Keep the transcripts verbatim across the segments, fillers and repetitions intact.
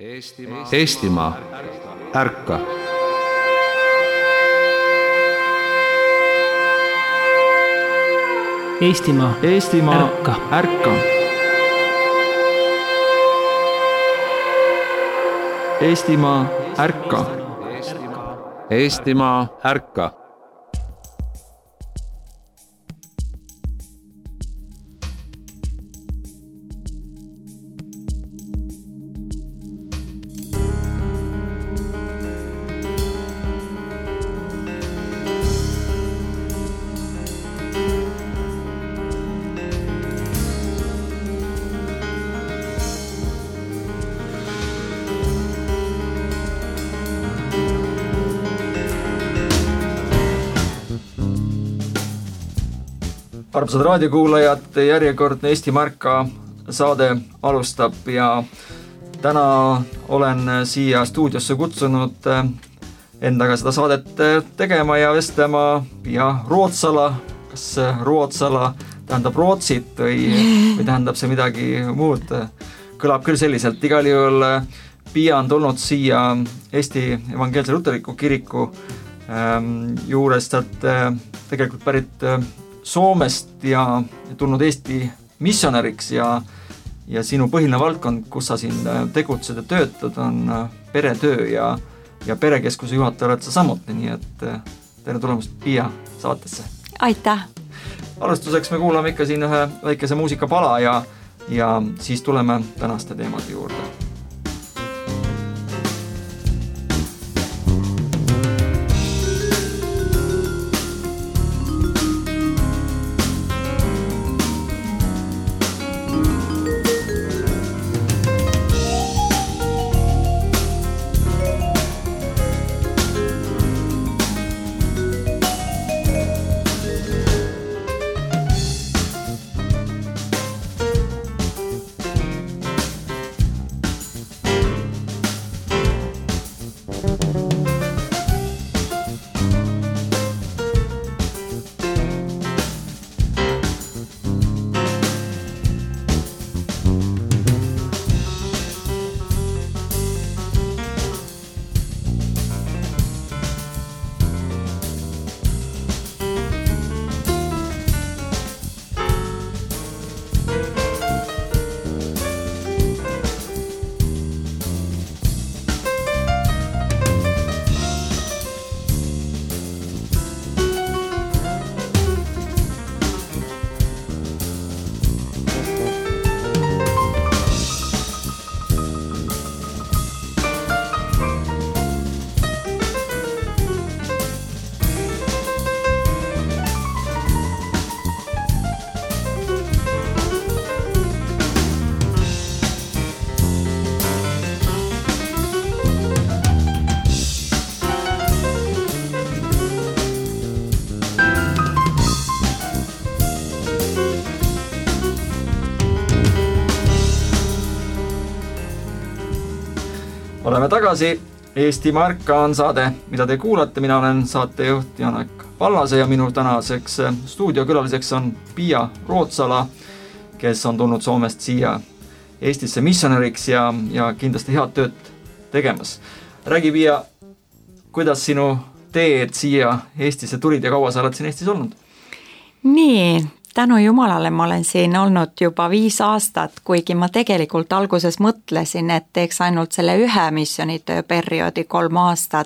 Eestimaa, Eestimaa, ärka! Eestimaa, Eestimaa, ärka! ärka! Eestimaa, ärka! Eestimaa, ärka! Armsad raadiokuulajad, järjekordne Eestimaa ärka saade alustab ja täna olen siia stuudiosse kutsunud endaga seda saadet tegema ja vestlema Pia Rootsala. Kas Rootsala tähendab Rootsit või, või tähendab see midagi muud? Kõlab küll selliselt. Igal juhul Pia on tulnud siia Eesti Evangeelse Luterliku Kiriku juures, et tegelikult pärit Soomest ja tulnud Eesti missionäriks ja, ja sinu põhiline valdkond, kus sa siin tegutsed ja töötad, on peretöö ja, ja perekeskuse juhataja oled sa samuti, nii et tere tulemast Pia saatesse. Aitäh! Alustuseks me kuulame ikka siin ühe väikese muusikapala ja, ja siis tuleme tänaste teemade juurde. Oleme tagasi. Eestimaa ärka on saade, mida te kuulate. Mina olen saatejuht Janek Pallase ja minu tänaseks stuudiokülaliseks on Pia Rootsala, kes on tulnud Soomest siia Eestisse missionäriks ja, ja kindlasti head tööd tegemas. Räägi, Pia, kuidas sinu teed siia Eestisse tulid ja kaua sa oled siin Eestis olnud? Nii, tänu Jumalale ma olen siin olnud juba viis aastat, kuigi ma tegelikult alguses mõtlesin, et teeks ainult selle ühe missionitöö perioodi kolm aastat.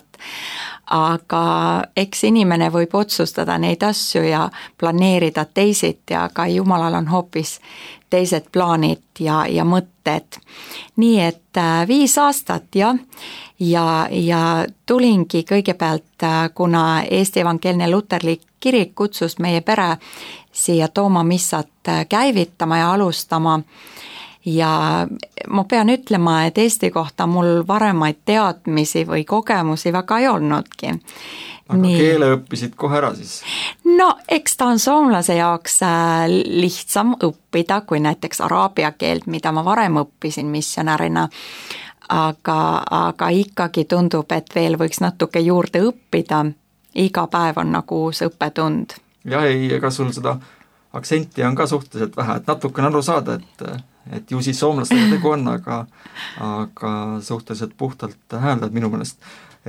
Aga eks inimene võib otsustada neid asju ja planeerida teisiti, aga Jumalal on hoopis teised plaanid ja, ja mõtted. Nii et viis aastat ja, ja, ja tulingi kõigepealt, kuna Eesti Evangeelne Luterlik Kirik kutsus meie pere siia Tooma missat käivitama ja alustama. Ja ma pean ütlema, et Eesti kohta mul varemaid teadmisi või kogemusi väga ei olnudki. Aga Nii. keele õppisid kohe ära siis? No, eks ta on soomlase jaoks lihtsam õppida kui näiteks araabia keelt, mida ma varem õppisin missionärina. Aga, aga ikkagi tundub, et veel võiks natuke juurde õppida. Iga päev on nagu uus õppetund. Jah, ei, ega sul seda aktsenti on ka suhteliselt vähe, et natukene aru saada, et et ju siis soomlastega tegu on, aga, aga suhteliselt puhtalt hääldad minu meelest.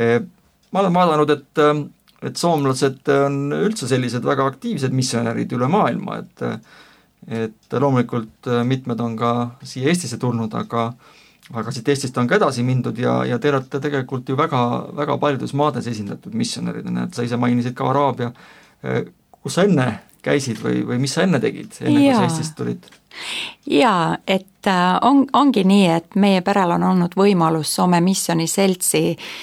Ma olen vaadanud, et, et soomlased on üldse sellised väga aktiivsed missionärid üle maailma, et, et loomulikult mitmed on ka siia Eestisse tulnud, aga aga siit Eestist on ka edasi mindud ja, ja te olete tegelikult ju väga, väga paljudes maades esindatud missionäridena, et sa ise mainisid ka Araabia, kus sa enne käisid või, või mis sa enne tegid, enne kui sa Eestist tulid? Jaa, et on, ongi nii, et meie perel on olnud võimalus Soome Missioniseltsi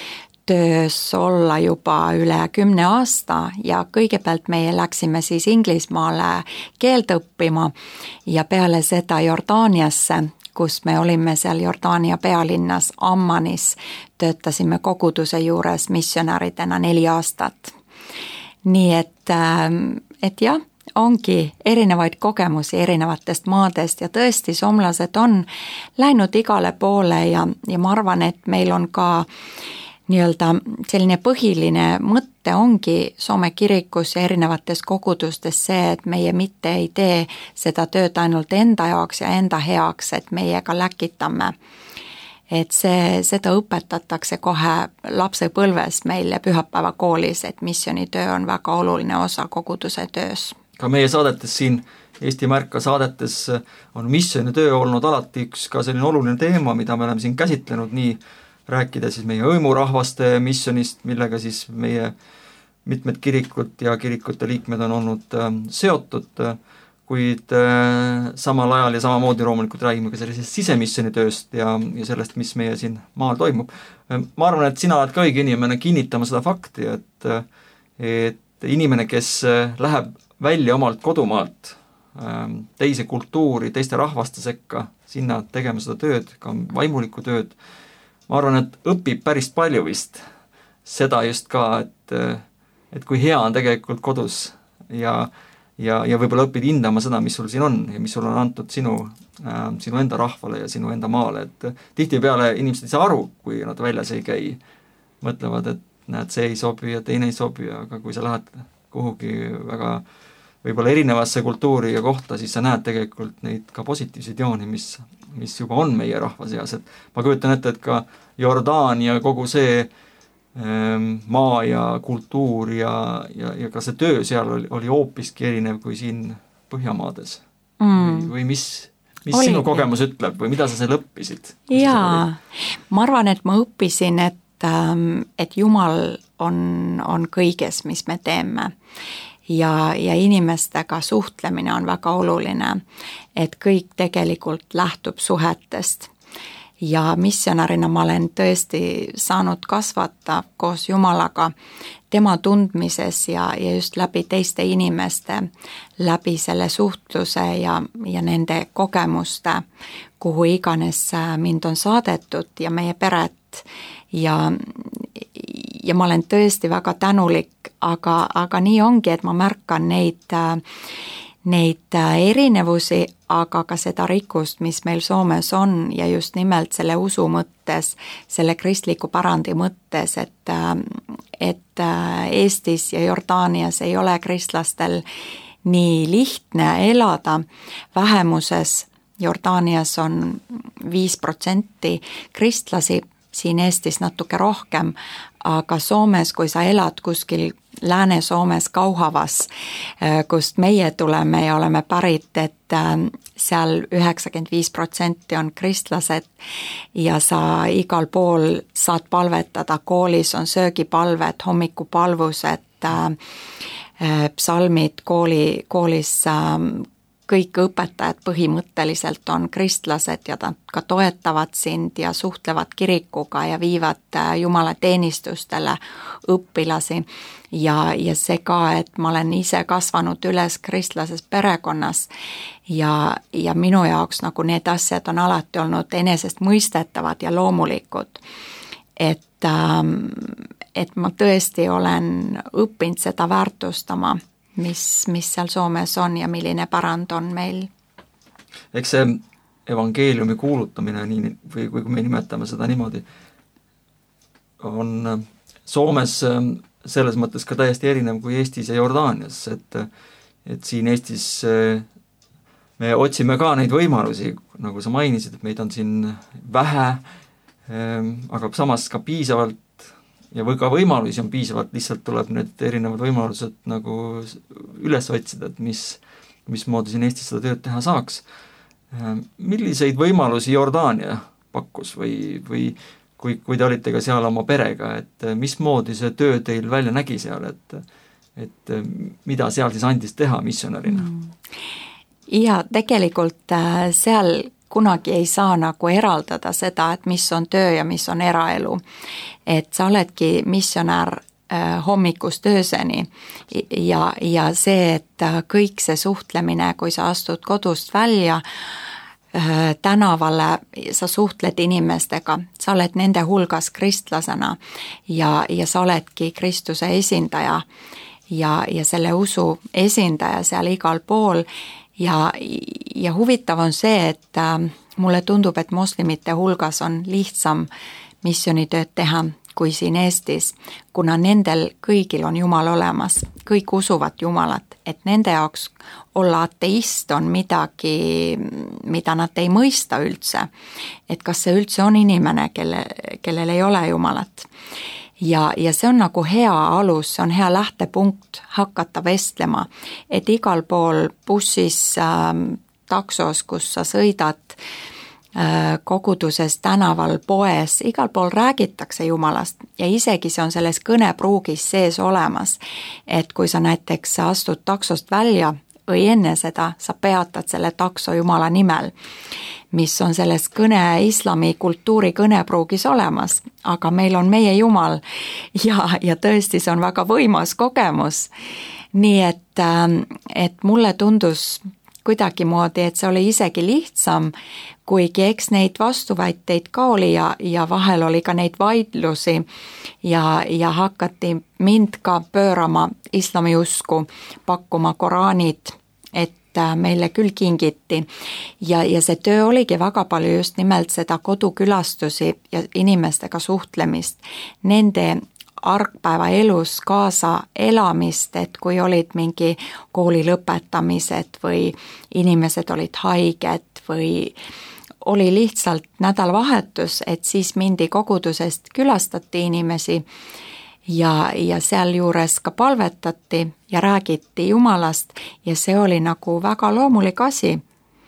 töös olla juba üle kümne aasta ja kõigepealt meie läksime siis Inglismaale keelt õppima ja peale seda Jordaaniasse, kus me olime seal Jordaania pealinnas Ammanis, töötasime koguduse juures missionäridena neli aastat. Nii et, et jah, ongi erinevaid kogemusi erinevatest maadest ja tõesti soomlased on läinud igale poole ja, ja ma arvan, et meil on ka nii-öelda selline põhiline mõte ongi Soome kirikus ja erinevates kogudustes see, et meie mitte ei tee seda tööd ainult enda jaoks ja enda heaks, et meie ka läkitame. Et see, seda õpetatakse kohe lapsepõlves meil pühapäevakoolis, et missionitöö on väga oluline osa koguduse töös. Ka meie saadetes siin, Eesti Märka saadetes on missionitöö olnud alati üks ka selline oluline teema, mida me oleme siin käsitlenud nii rääkida siis meie hõimurahvaste missionist, millega siis meie mitmed kirikud ja kirikute liikmed on olnud seotud, kuid samal ajal ja samamoodi loomulikult räägime ka sellisest sisemissionitööst ja, ja sellest, mis meie siin maal toimub. Ma arvan, et sina oled ka õige inimene kinnitama seda fakti, et, et inimene, kes läheb välja omalt kodumaalt teise kultuuri, teiste rahvaste sekka, sinna tegema seda tööd, ka vaimulikku tööd, ma arvan, et õpib päris palju vist seda just ka, et, et kui hea on tegelikult kodus ja, ja, ja võib-olla õpid hindama seda, mis sul siin on ja mis sul on antud sinu, äh, sinu enda rahvale ja sinu enda maale. Et tihtipeale inimesed ei saa aru, kui nad väljas ei käi, mõtlevad, et näed, see ei sobi ja teine ei sobi, aga kui sa lähed kuhugi väga võib-olla erinevasse kultuuri ja kohta, siis sa näed tegelikult neid ka positiivseid jooni, mis, mis juba on meie rahva seas. Et ma kujutan ette, et ka Jordaan ja kogu see ähm, maa ja kultuur ja, ja, ja ka see töö seal oli, oli hoopiski erinev kui siin Põhjamaades. Mm. Või, või mis, mis sinu kogemus ütleb või mida sa seal õppisid? Jaa, ma arvan, et ma õppisin, et, et Jumal on, on kõiges, mis me teeme. Ja, ja inimestega suhtlemine on väga oluline, et kõik tegelikult lähtub suhetest. Ja missionärina ma olen tõesti saanud kasvata koos Jumalaga tema tundmises ja, ja just läbi teiste inimeste, läbi selle suhtluse ja, ja nende kogemuste, kuhu iganes mind on saadetud ja meie peret ja ja ma olen tõesti väga tänulik, aga, aga nii ongi, et ma märkan neid, neid erinevusi, aga ka seda rikkust, mis meil Soomes on ja just nimelt selle usu mõttes, selle kristliku pärandi mõttes, et, et Eestis ja Jordaanias ei ole kristlastel nii lihtne elada vähemuses. Jordaanias on viis protsenti kristlasi, siin Eestis natuke rohkem, aga Soomes, kui sa elad kuskil Lääne-Soomes Kauhavas, kust meie tuleme ja oleme pärit, et seal üheksakümmend viis protsenti on kristlased ja sa igal pool saad palvetada, koolis on söögipalved, hommikupalvused, psalmid kooli, koolis kõik õpetajad põhimõtteliselt on kristlased ja nad ka toetavad sind ja suhtlevad kirikuga ja viivad Jumala teenistustele õpilasi. Ja, ja see ka, et ma olen ise kasvanud üles kristlases perekonnas ja, ja minu jaoks nagu need asjad on alati olnud enesest mõistetavad ja loomulikud. Et, et ma tõesti olen õppinud seda väärtustama, mis, mis seal Soomes on ja milline pärand on meil. Eks see evangeeliumi kuulutamine, nii, või kui me nimetame seda niimoodi, on Soomes selles mõttes ka täiesti erinev kui Eestis ja Jordaanias, et, et siin Eestis me otsime ka neid võimalusi, nagu sa mainisid, et meid on siin vähe, aga samas ka piisavalt ja või ka võimalusi on piisavalt, lihtsalt tuleb need erinevad võimalused nagu üles otsida, et mis, mismoodi siin Eestis seda tööd teha saaks. Milliseid võimalusi Jordaania pakkus või, või kui, kui te olite ka seal oma perega, et mismoodi see töö teil välja nägi seal, et, et mida seal siis andis teha missionärina? Ja tegelikult seal kunagi ei saa nagu eraldada seda, et mis on töö ja mis on eraelu. Et sa oledki missionär hommikust ööseni ja, ja see, et kõik see suhtlemine, kui sa astud kodust välja tänavale, sa suhtled inimestega, sa oled nende hulgas kristlasena ja, ja sa oledki Kristuse esindaja ja, ja selle usu esindaja seal igal pool. Ja, ja huvitav on see, et mulle tundub, et moslemite hulgas on lihtsam missionitööd teha kui siin Eestis, kuna nendel kõigil on Jumal olemas, kõik usuvad Jumalat, et nende jaoks olla ateist on midagi, mida nad ei mõista üldse, et kas see üldse on inimene, kelle, kellel ei ole Jumalat. Ja, ja see on nagu hea alus, see on hea lähtepunkt hakata vestlema, et igal pool bussis, äh, taksos, kus sa sõidad, äh, koguduses, tänaval, poes, igal pool räägitakse Jumalast ja isegi see on selles kõnepruugis sees olemas, et kui sa näiteks astud taksost välja või enne seda, sa peatad selle takso Jumala nimel, mis on selles kõne islami kultuuri kõnepruugis olemas, aga meil on meie Jumal ja, ja tõesti see on väga võimas kogemus. Nii et, et mulle tundus kuidagimoodi, et see oli isegi lihtsam, kuigi eks neid vastuväiteid ka oli ja, ja vahel oli ka neid vaidlusi ja, ja hakati mind ka pöörama islamiusku, pakkuma Koraanid, et meile küll kingiti ja, ja see töö oligi väga palju just nimelt seda kodukülastusi ja inimestega suhtlemist, nende argpäeva elus kaasa elamist, et kui olid mingi kooli lõpetamised või inimesed olid haiged või oli lihtsalt nädalavahetus, et siis mindi kogudusest, külastati inimesi ja, ja sealjuures ka palvetati ja räägiti Jumalast ja see oli nagu väga loomulik asi,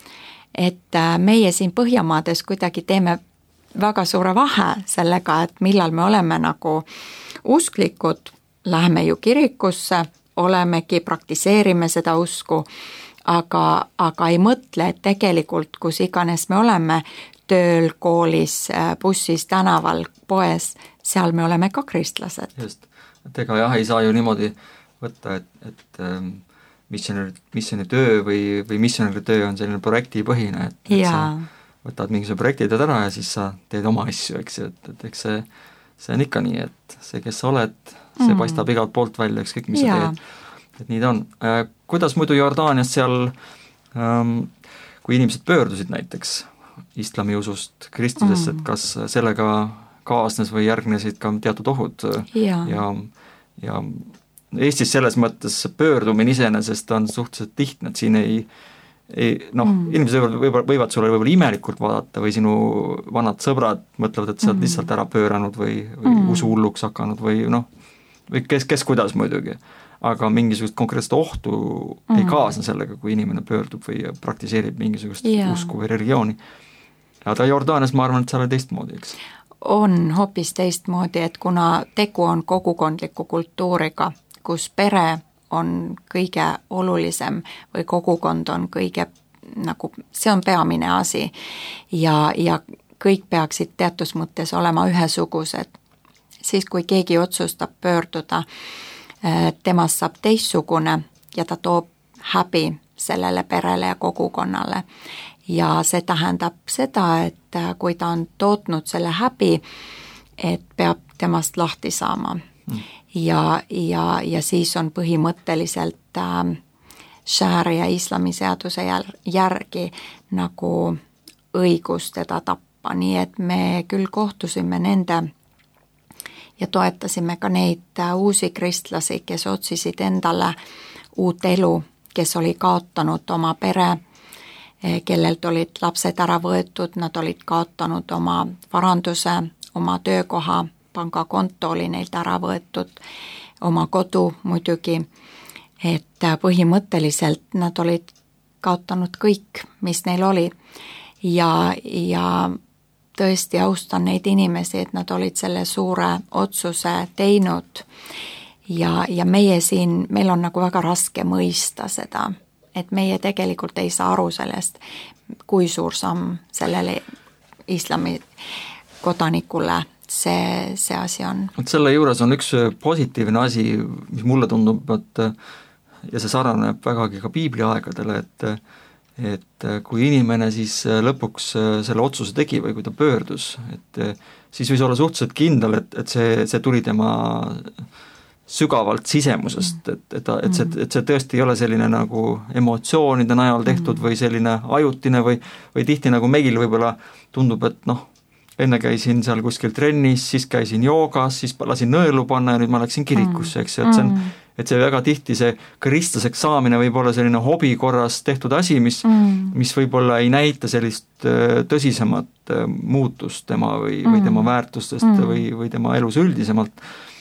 et meie siin Põhjamaades kuidagi teeme väga suure vahe sellega, et millal me oleme nagu usklikud, läheme ju kirikusse, olemegi, praktiseerime seda usku, aga, aga ei mõtle, et tegelikult kus iganes me oleme, tööl, koolis, bussis, tänaval, poes, seal me oleme ka kristlased. Just, et ega jah, ei saa ju niimoodi võtta, et, et ähm, missionäri, missionäri töö või, või missionäri töö on selline projektipõhine, et, et sa võtad mingisugune projektid ära ja siis sa teed oma asju, eks ju, et, et eks see, see on ikka nii, et see, kes sa oled, see mm. paistab igalt poolt välja, ükskõik mis ja. sa teed. Et nii ta on. Äh, kuidas muidu Jordaanias seal, ähm, kui inimesed pöördusid näiteks islamiusust kristlusesse, mm. et kas sellega kaasnes või järgnesid ka teatud ohud ja, ja, ja Eestis selles mõttes pöördumine iseenesest on suhteliselt lihtne, et siin ei, ei noh mm., inimesed võivad, võivad, võivad sulle võib-olla imelikult vaadata või sinu vanad sõbrad mõtlevad, et sa oled mm. lihtsalt ära pööranud või, või mm. usuhulluks hakanud või noh, või kes, kes kuidas muidugi, aga mingisugust konkreetset ohtu mm. ei kaasne sellega, kui inimene pöördub või praktiseerib mingisugust yeah. usku või religiooni. Aga Jordaanias ma arvan, et see oli teistmoodi, eks? On hoopis teistmoodi, et kuna tegu on kogukondliku kultuuriga, kus pere on kõige olulisem või kogukond on kõige, nagu see on peamine asi ja, ja kõik peaksid teatud mõttes olema ühesugused. Siis kui keegi otsustab pöörduda, temast saab teistsugune ja ta toob häbi sellele perele ja kogukonnale. Ja see tähendab seda, et kui ta on tootnud selle häbi, et peab temast lahti saama. Mm. Ja, ja, ja siis on põhimõtteliselt äh, šääria islami seaduse järgi nagu õigus teda tappa. Nii et me küll kohtusime nende ja toetasime ka neid uusi kristlasi, kes otsisid endale uut elu, kes oli kaotanud oma pere, kellelt olid lapsed ära võetud, nad olid kaotanud oma varanduse, oma töökoha, pangakonto oli neilt ära võetud, oma kodu muidugi, et põhimõtteliselt nad olid kaotanud kõik, mis neil oli ja, ja tõesti austan neid inimesi, et nad olid selle suure otsuse teinud ja, ja meie siin, meil on nagu väga raske mõista seda, et meie tegelikult ei saa aru sellest, kui suur samm sellele islami kodanikule see, see asi on. Et selle juures on üks positiivne asi, mis mulle tundub, et ja see saraneb vägagi ka piibli aegadele, et et kui inimene siis lõpuks selle otsuse tegi või kui ta pöördus, et siis võis olla suhteliselt kindel, et, et see, see tuli tema sügavalt sisemusest, et, et, et, see, et see tõesti ei ole selline nagu emotsioonide najal tehtud või selline ajutine või, või tihti nagu meil võib-olla tundub, et noh, enne käisin seal kuskil trennis, siis käisin joogas, siis lasin nõelu panna ja nüüd ma läksin kirikusse, eks, et see on et see väga tihti see kristlaseks saamine võib olla selline hobi korras tehtud asi, mis, mm. mis võib-olla ei näita sellist tõsisemat muutust tema või, või tema väärtustest mm. või, või tema elus üldisemalt.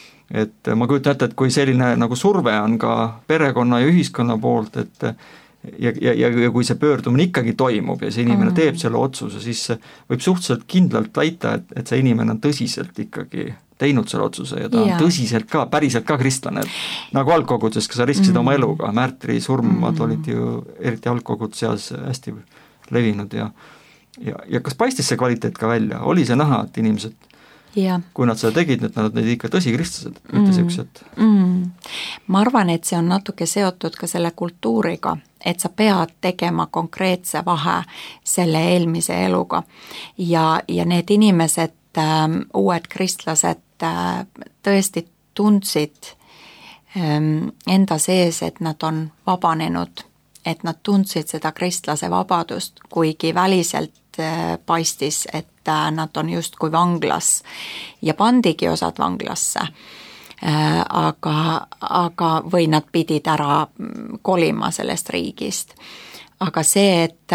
Et ma kujutan ette, et kui selline nagu surve on ka perekonna ja ühiskonna poolt, et ja, ja, ja kui see pöördumine ikkagi toimub ja see inimene mm. teeb selle otsuse, siis võib suhteliselt kindlalt väita, et, et see inimene on tõsiselt ikkagi teinud selle otsuse ja ta ja. on tõsiselt ka, päriselt ka kristlane, nagu algkoguduses, kes sa riskisid mm. oma eluga, märtri surmad mm. olid ju eriti algkogud seas hästi levinud ja, ja, ja kas paistis see kvaliteet ka välja, oli see näha, et inimesed, ja. kui nad seda tegid, et nad olid ikka tõsikristlased, mitte mm. siuksed? Mm. Ma arvan, et see on natuke seotud ka selle kultuuriga, et sa pead tegema konkreetse vahe selle eelmise eluga ja, ja need inimesed, äh, uued kristlased äh, tõesti tundsid ähm, enda sees, et nad on vabanenud, et nad tundsid seda kristlase vabadust, kuigi väliselt äh, paistis, et äh, nad on justkui vanglas ja pandigi osad vanglasse. Äh, aga, aga või nad pidid ära kolima sellest riigist. Aga see, et,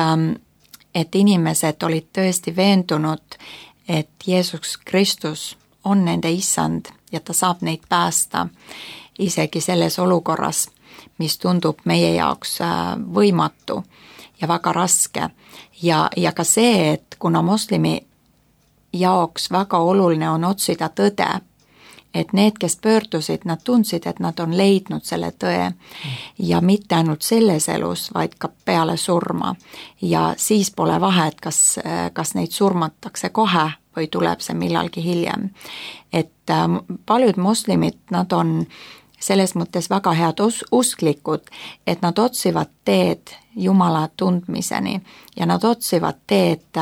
et inimesed olid tõesti veendunud, et Jeesus Kristus on nende issand ja ta saab neid päästa isegi selles olukorras, mis tundub meie jaoks võimatu ja väga raske. Ja, ja ka see, et kuna moslemi jaoks väga oluline on otsida tõde, et need, kes pöördusid, nad tundsid, et nad on leidnud selle tõe ja mitte ainult selles elus, vaid ka peale surma. Ja siis pole vahet, kas, kas neid surmatakse kohe või tuleb see millalgi hiljem. Et paljud moslimid, nad on selles mõttes väga head us- usklikud, et nad otsivad teed Jumala tundmiseni ja nad otsivad teed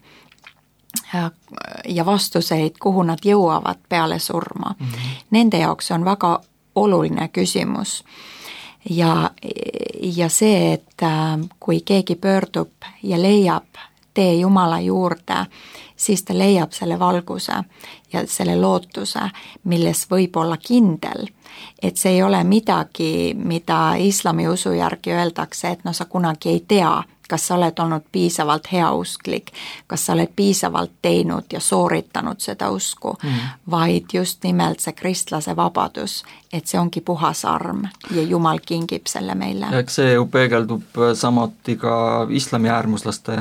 ja vastuseid, kuhu nad jõuavad peale surma. Mm-hmm. Nende jaoks on väga oluline küsimus. Ja, ja see, et kui keegi pöördub ja leiab tee Jumala juurde, siis ta leiab selle valguse ja selle lootuse, milles võib olla kindel. Et see ei ole midagi, mida islami usu järgi öeldakse, et no sa kunagi ei tea, kas sa oled olnud piisavalt heausklik, kas sa oled piisavalt teinud ja sooritanud seda usku, mm. vaid just nimelt see kristlase vabadus, et see ongi puhas arm ja Jumal kingib selle meile. Ja eks see ju peegeldub samuti ka islami äärmuslaste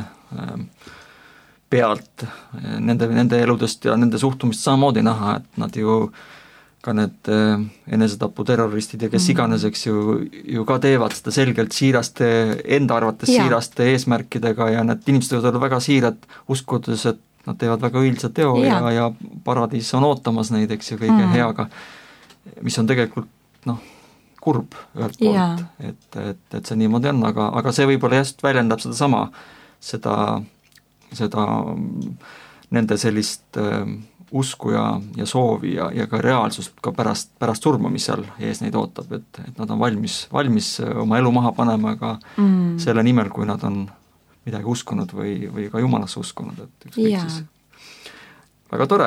pealt, nende, nende eludest ja nende suhtumist samamoodi näha, et nad ju ka need enesetaputerroristid ja kes iganes, eks ju, ju ka teevad seda selgelt siiraste, enda arvates ja. siiraste eesmärkidega ja need inimesed võivad olla väga siirad uskudes, et nad teevad väga õilsa teo ja, ja, ja paradiis on ootamas neid, eks ju, kõige mm. heaga, mis on tegelikult noh, kurb ühelt poolt, et, et, et see niimoodi on, aga, aga see võib-olla just väljendab seda sama, seda, seda nende sellist usku ja, ja soovi ja, ja ka reaalsust ka pärast, pärast surma, mis seal ees neid ootab, et, et nad on valmis, valmis oma elu maha panema ka mm. selle nimel, kui nad on midagi uskunud või, või ka Jumalasse uskunud, et ükskõik yeah. siis. Väga tore.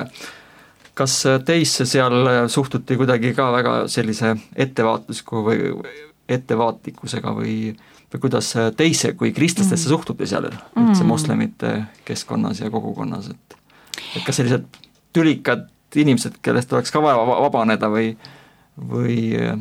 Kas teisse seal suhtuti kuidagi ka väga sellise ettevaatusliku või, ettevaatlikkusega või, või kuidas teise kui kristlastesse mm. suhtute seal üldse mm. moslemite keskkonnas ja kogukonnas, et, et kas sellised tülikad inimesed, kellest oleks ka vaja vabaneda või, või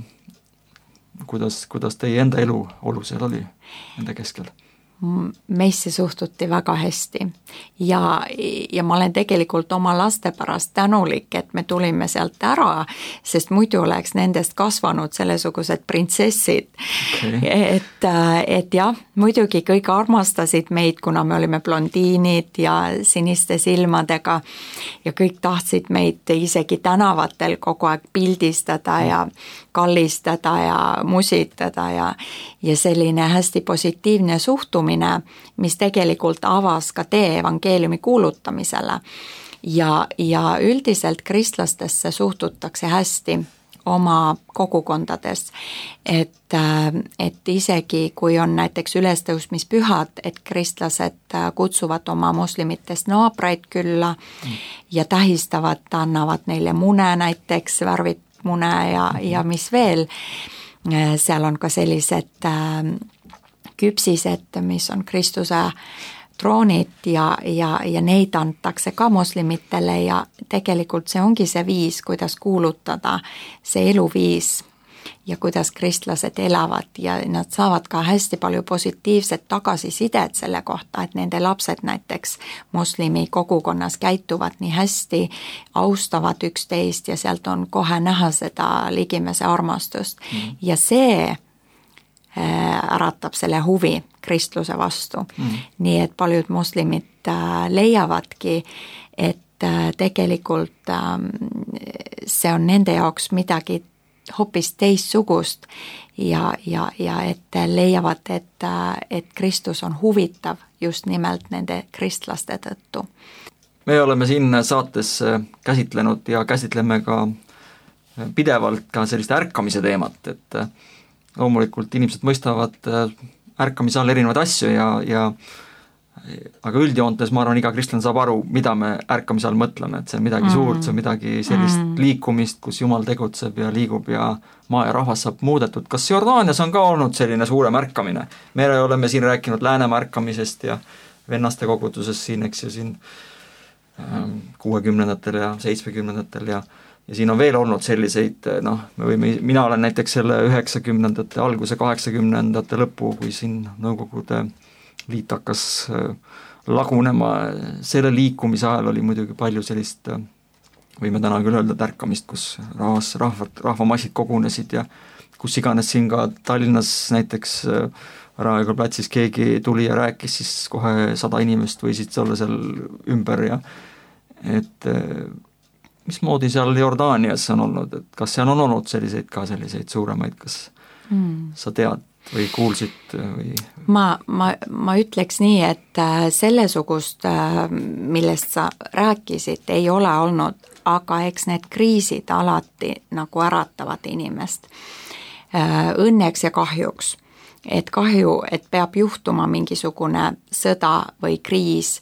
kuidas, kuidas teie enda elu olu seal oli nende keskel? Meisse suhtuti väga hästi ja, ja ma olen tegelikult oma laste pärast tänulik, et me tulime sealt ära, sest muidu oleks nendest kasvanud sellesugused printsessid. Okay. Et, et jah, muidugi kõik armastasid meid, kuna me olime blondiinid ja siniste silmadega ja kõik tahtsid meid isegi tänavatel kogu aeg pildistada ja kallistada ja musitada ja, ja selline hästi positiivne suhtumine, mis tegelikult avas ka tee evangeeliumi kuulutamisele. Ja, ja üldiselt kristlastesse suhtutakse hästi oma kogukondades, et, et isegi kui on näiteks ülestõusmispühad, et kristlased kutsuvad oma moslimitest naabraid külla mm. ja tähistavad, annavad neile mune näiteks, värvit mune ja, ja mis veel, seal on ka sellised küpsised, mis on Kristuse troonid ja, ja, ja neid antakse ka moslimitele ja tegelikult see ongi see viis, kuidas kuulutada see eluviis ja kuidas kristlased elavad ja nad saavad ka hästi palju positiivset tagasisidet selle kohta, et nende lapsed näiteks moslimi kogukonnas käituvad nii hästi, austavad üksteist ja sealt on kohe näha seda ligimese armastust mm. ja see äratab selle huvi kristluse vastu. Mm. Nii et paljud moslimid leiavadki, et tegelikult see on nende jaoks midagi hoopis teistsugust ja, ja, ja et leiavad, et, et Kristus on huvitav just nimelt nende kristlaste tõttu. Me oleme siin saates käsitlenud ja käsitleme ka pidevalt ka sellist ärkamise teemat, et loomulikult inimesed mõistavad ärkamise all erinevaid asju ja, ja aga üldjoontes ma arvan, iga kristlane saab aru, mida me ärkamise all mõtleme, et see on midagi mm. suurt, see on midagi sellist mm. liikumist, kus Jumal tegutseb ja liigub ja maa ja rahvas saab muudetud. Kas Jordaanias on ka olnud selline suurem ärkamine? Me oleme siin rääkinud Läänemaa ärkamisest ja vennaste kogudusest siin, eks ju, siin kuuekümnendatel ja seitsmekümnendatel ja ja siin on veel olnud selliseid, noh, me võime, mina olen näiteks selle üheksakümnendate alguse, kaheksakümnendate lõpu, kui siin Nõukogude liit hakkas lagunema, selle liikumise ajal oli muidugi palju sellist, võime täna küll öelda, tärkamist, kus rahvas, rahvad, rahvamassid kogunesid ja kus iganes siin ka Tallinnas näiteks Raekoja platsis keegi tuli ja rääkis, siis kohe sada inimest võisid olla seal ümber ja et mismoodi seal Jordaanias on olnud, et kas seal on olnud selliseid ka selliseid suuremaid, kas mm. sa tead või kuulsid või? Ma, ma, ma ütleks nii, et sellesugust, millest sa rääkisid, ei ole olnud, aga eks need kriisid alati nagu äratavad inimest. Õnneks ja kahjuks. Et kahju, et peab juhtuma mingisugune sõda või kriis,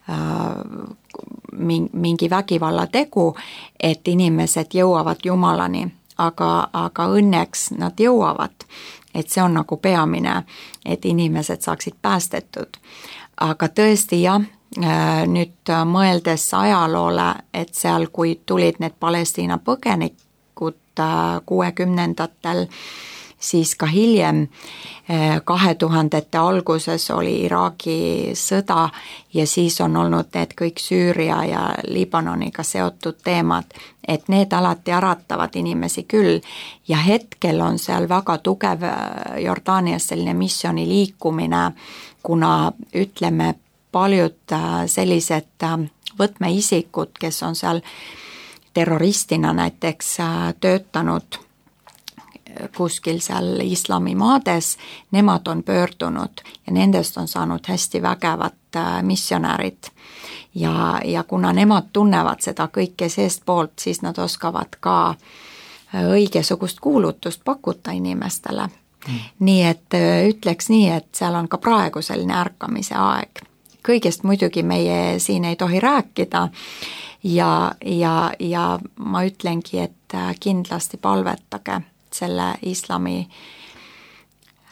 mingi vägivalla tegu, et inimesed jõuavad Jumalani, aga, aga õnneks nad jõuavad, et see on nagu peamine, et inimesed saaksid päästetud. Aga tõesti jah, nüüd mõeldes ajaloole, et seal, kui tulid need Palestiina põgenikud kuuekümnendatel, siis ka hiljem kahe tuhandete alguses oli Iraagi sõda ja siis on olnud need kõik Süüria ja Liibanoniga seotud teemad, et need alati äratavad inimesi küll ja hetkel on seal väga tugev Jordaanias selline missiooni liikumine, kuna ütleme paljud sellised võtmeisikud, kes on seal terroristina näiteks töötanud kuskil seal islamimaades, nemad on pöördunud ja nendest on saanud hästi vägevad missionäärid. Ja, ja kuna nemad tunnevad seda kõike seest poolt, siis nad oskavad ka õigesugust kuulutust pakuta inimestele. Mm. Nii et ütleks nii, et seal on ka praegu selline ärkamise aeg. Kõigest muidugi meie siin ei tohi rääkida ja, ja, ja ma ütlengi, et kindlasti palvetage selle islami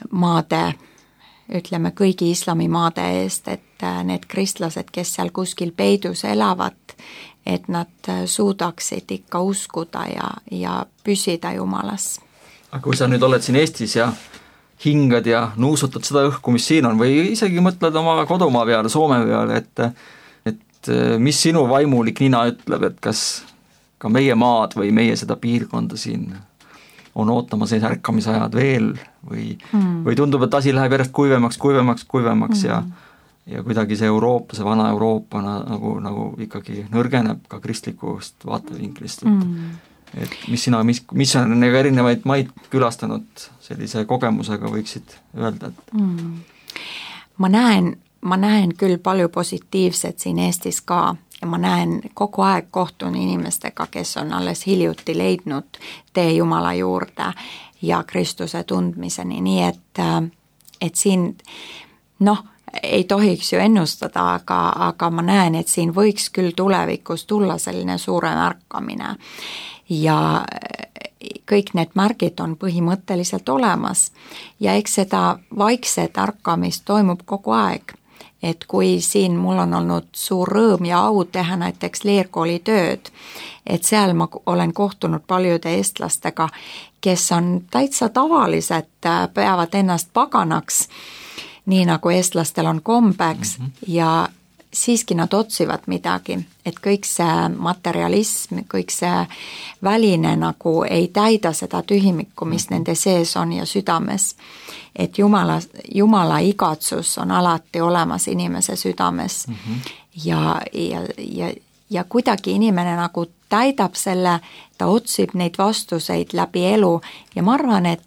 maade, ütleme kõigi islamimaade eest, et need kristlased, kes seal kuskil peidus elavad, et nad suudaksid ikka uskuda ja, ja püsida Jumalas. Aga kui sa nüüd oled siin Eestis ja hingad ja nuusutad seda õhku, mis siin on, või isegi mõtled oma kodumaa peale, Soome peale, et, et mis sinu vaimulik nina ütleb, et kas ka meie maad või meie seda piirkonda siin on ootamas ees ärkamisajad veel või, mm. või tundub, et asi läheb järjest kuivemaks, kuivemaks, kuivemaks mm. ja, ja kuidagi see Euroopa, see vana Euroopa nagu, nagu ikkagi nõrgeneb ka kristlikust vaatevinklist. Mm. Et mis sina, mis, mis on nagu erinevaid maid külastanud sellise kogemusega võiksid öelda? Et... Mm. Ma näen, ma näen küll palju positiivset siin Eestis ka ja ma näen kogu aeg kohtun inimestega, kes on alles hiljuti leidnud tee Jumala juurde ja Kristuse tundmiseni, nii et, et siin noh, ei tohiks ju ennustada, aga, aga ma näen, et siin võiks küll tulevikus tulla selline suurem ärkamine ja kõik need märgid on põhimõtteliselt olemas ja eks seda vaikset ärkamist toimub kogu aeg. Et kui siin mul on olnud suur rõõm ja au teha näiteks leerkooli tööd, et seal ma olen kohtunud paljude eestlastega, kes on täitsa tavalised, peavad ennast paganaks, nii nagu eestlastel on kombeks mm -hmm. ja siiski nad otsivad midagi, et kõik see materialism, kõik see väline nagu ei täida seda tühimikku, mis mm -hmm. nende sees on ja südames. Et Jumala, Jumala igatsus on alati olemas inimese südames mm -hmm. ja, ja, ja, ja kuidagi inimene nagu täidab selle, ta otsib neid vastuseid läbi elu ja ma arvan, et,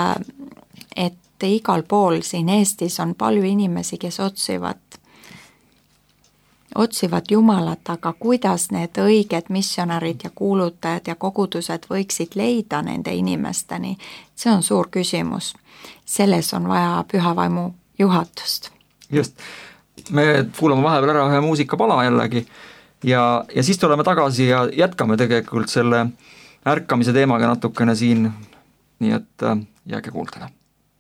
et igal pool siin Eestis on palju inimesi, kes otsivad otsivad Jumalat, aga kuidas need õiged missionärid ja kuulutajad ja kogudused võiksid leida nende inimesteni, see on suur küsimus. Selles on vaja püha vaimu juhatust. Just, me kuulame vahepeal ära ühe muusikapala jällegi ja, ja siis tuleme tagasi ja jätkame tegelikult selle ärkamise teemaga natukene siin, nii et jääge kuuldele.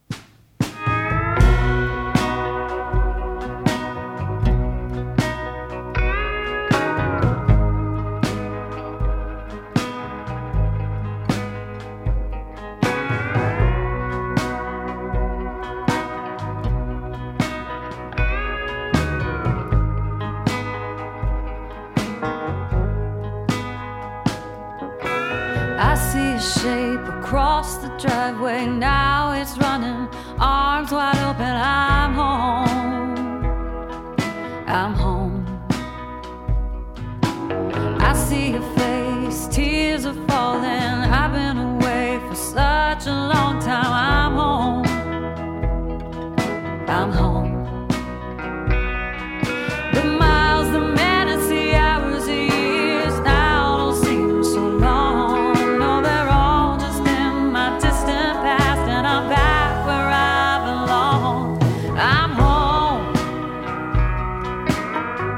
Across the driveway, now it's running, arms wide open, I'm home, I'm home. I see your face, tears are falling, I've been away for such a long time, I'm home, I'm home. The miles, the minutes, the hours, the years now don't seem so long. Back where I belong, I'm home,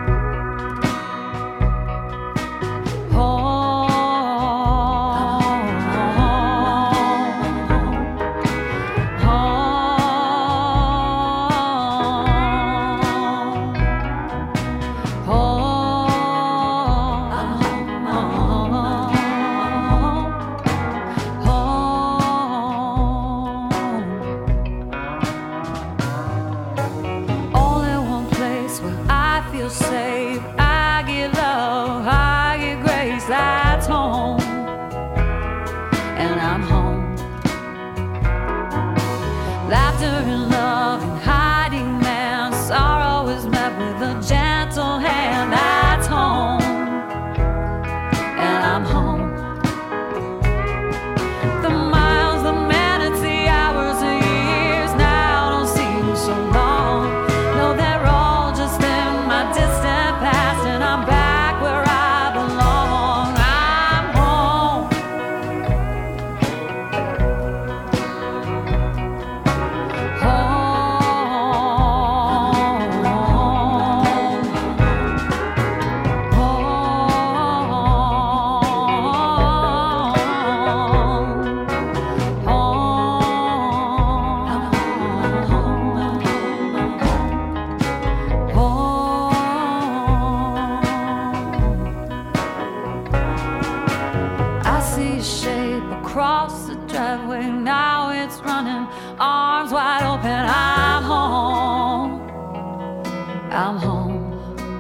across the driveway, now it's running, arms wide open. I'm home, I'm home,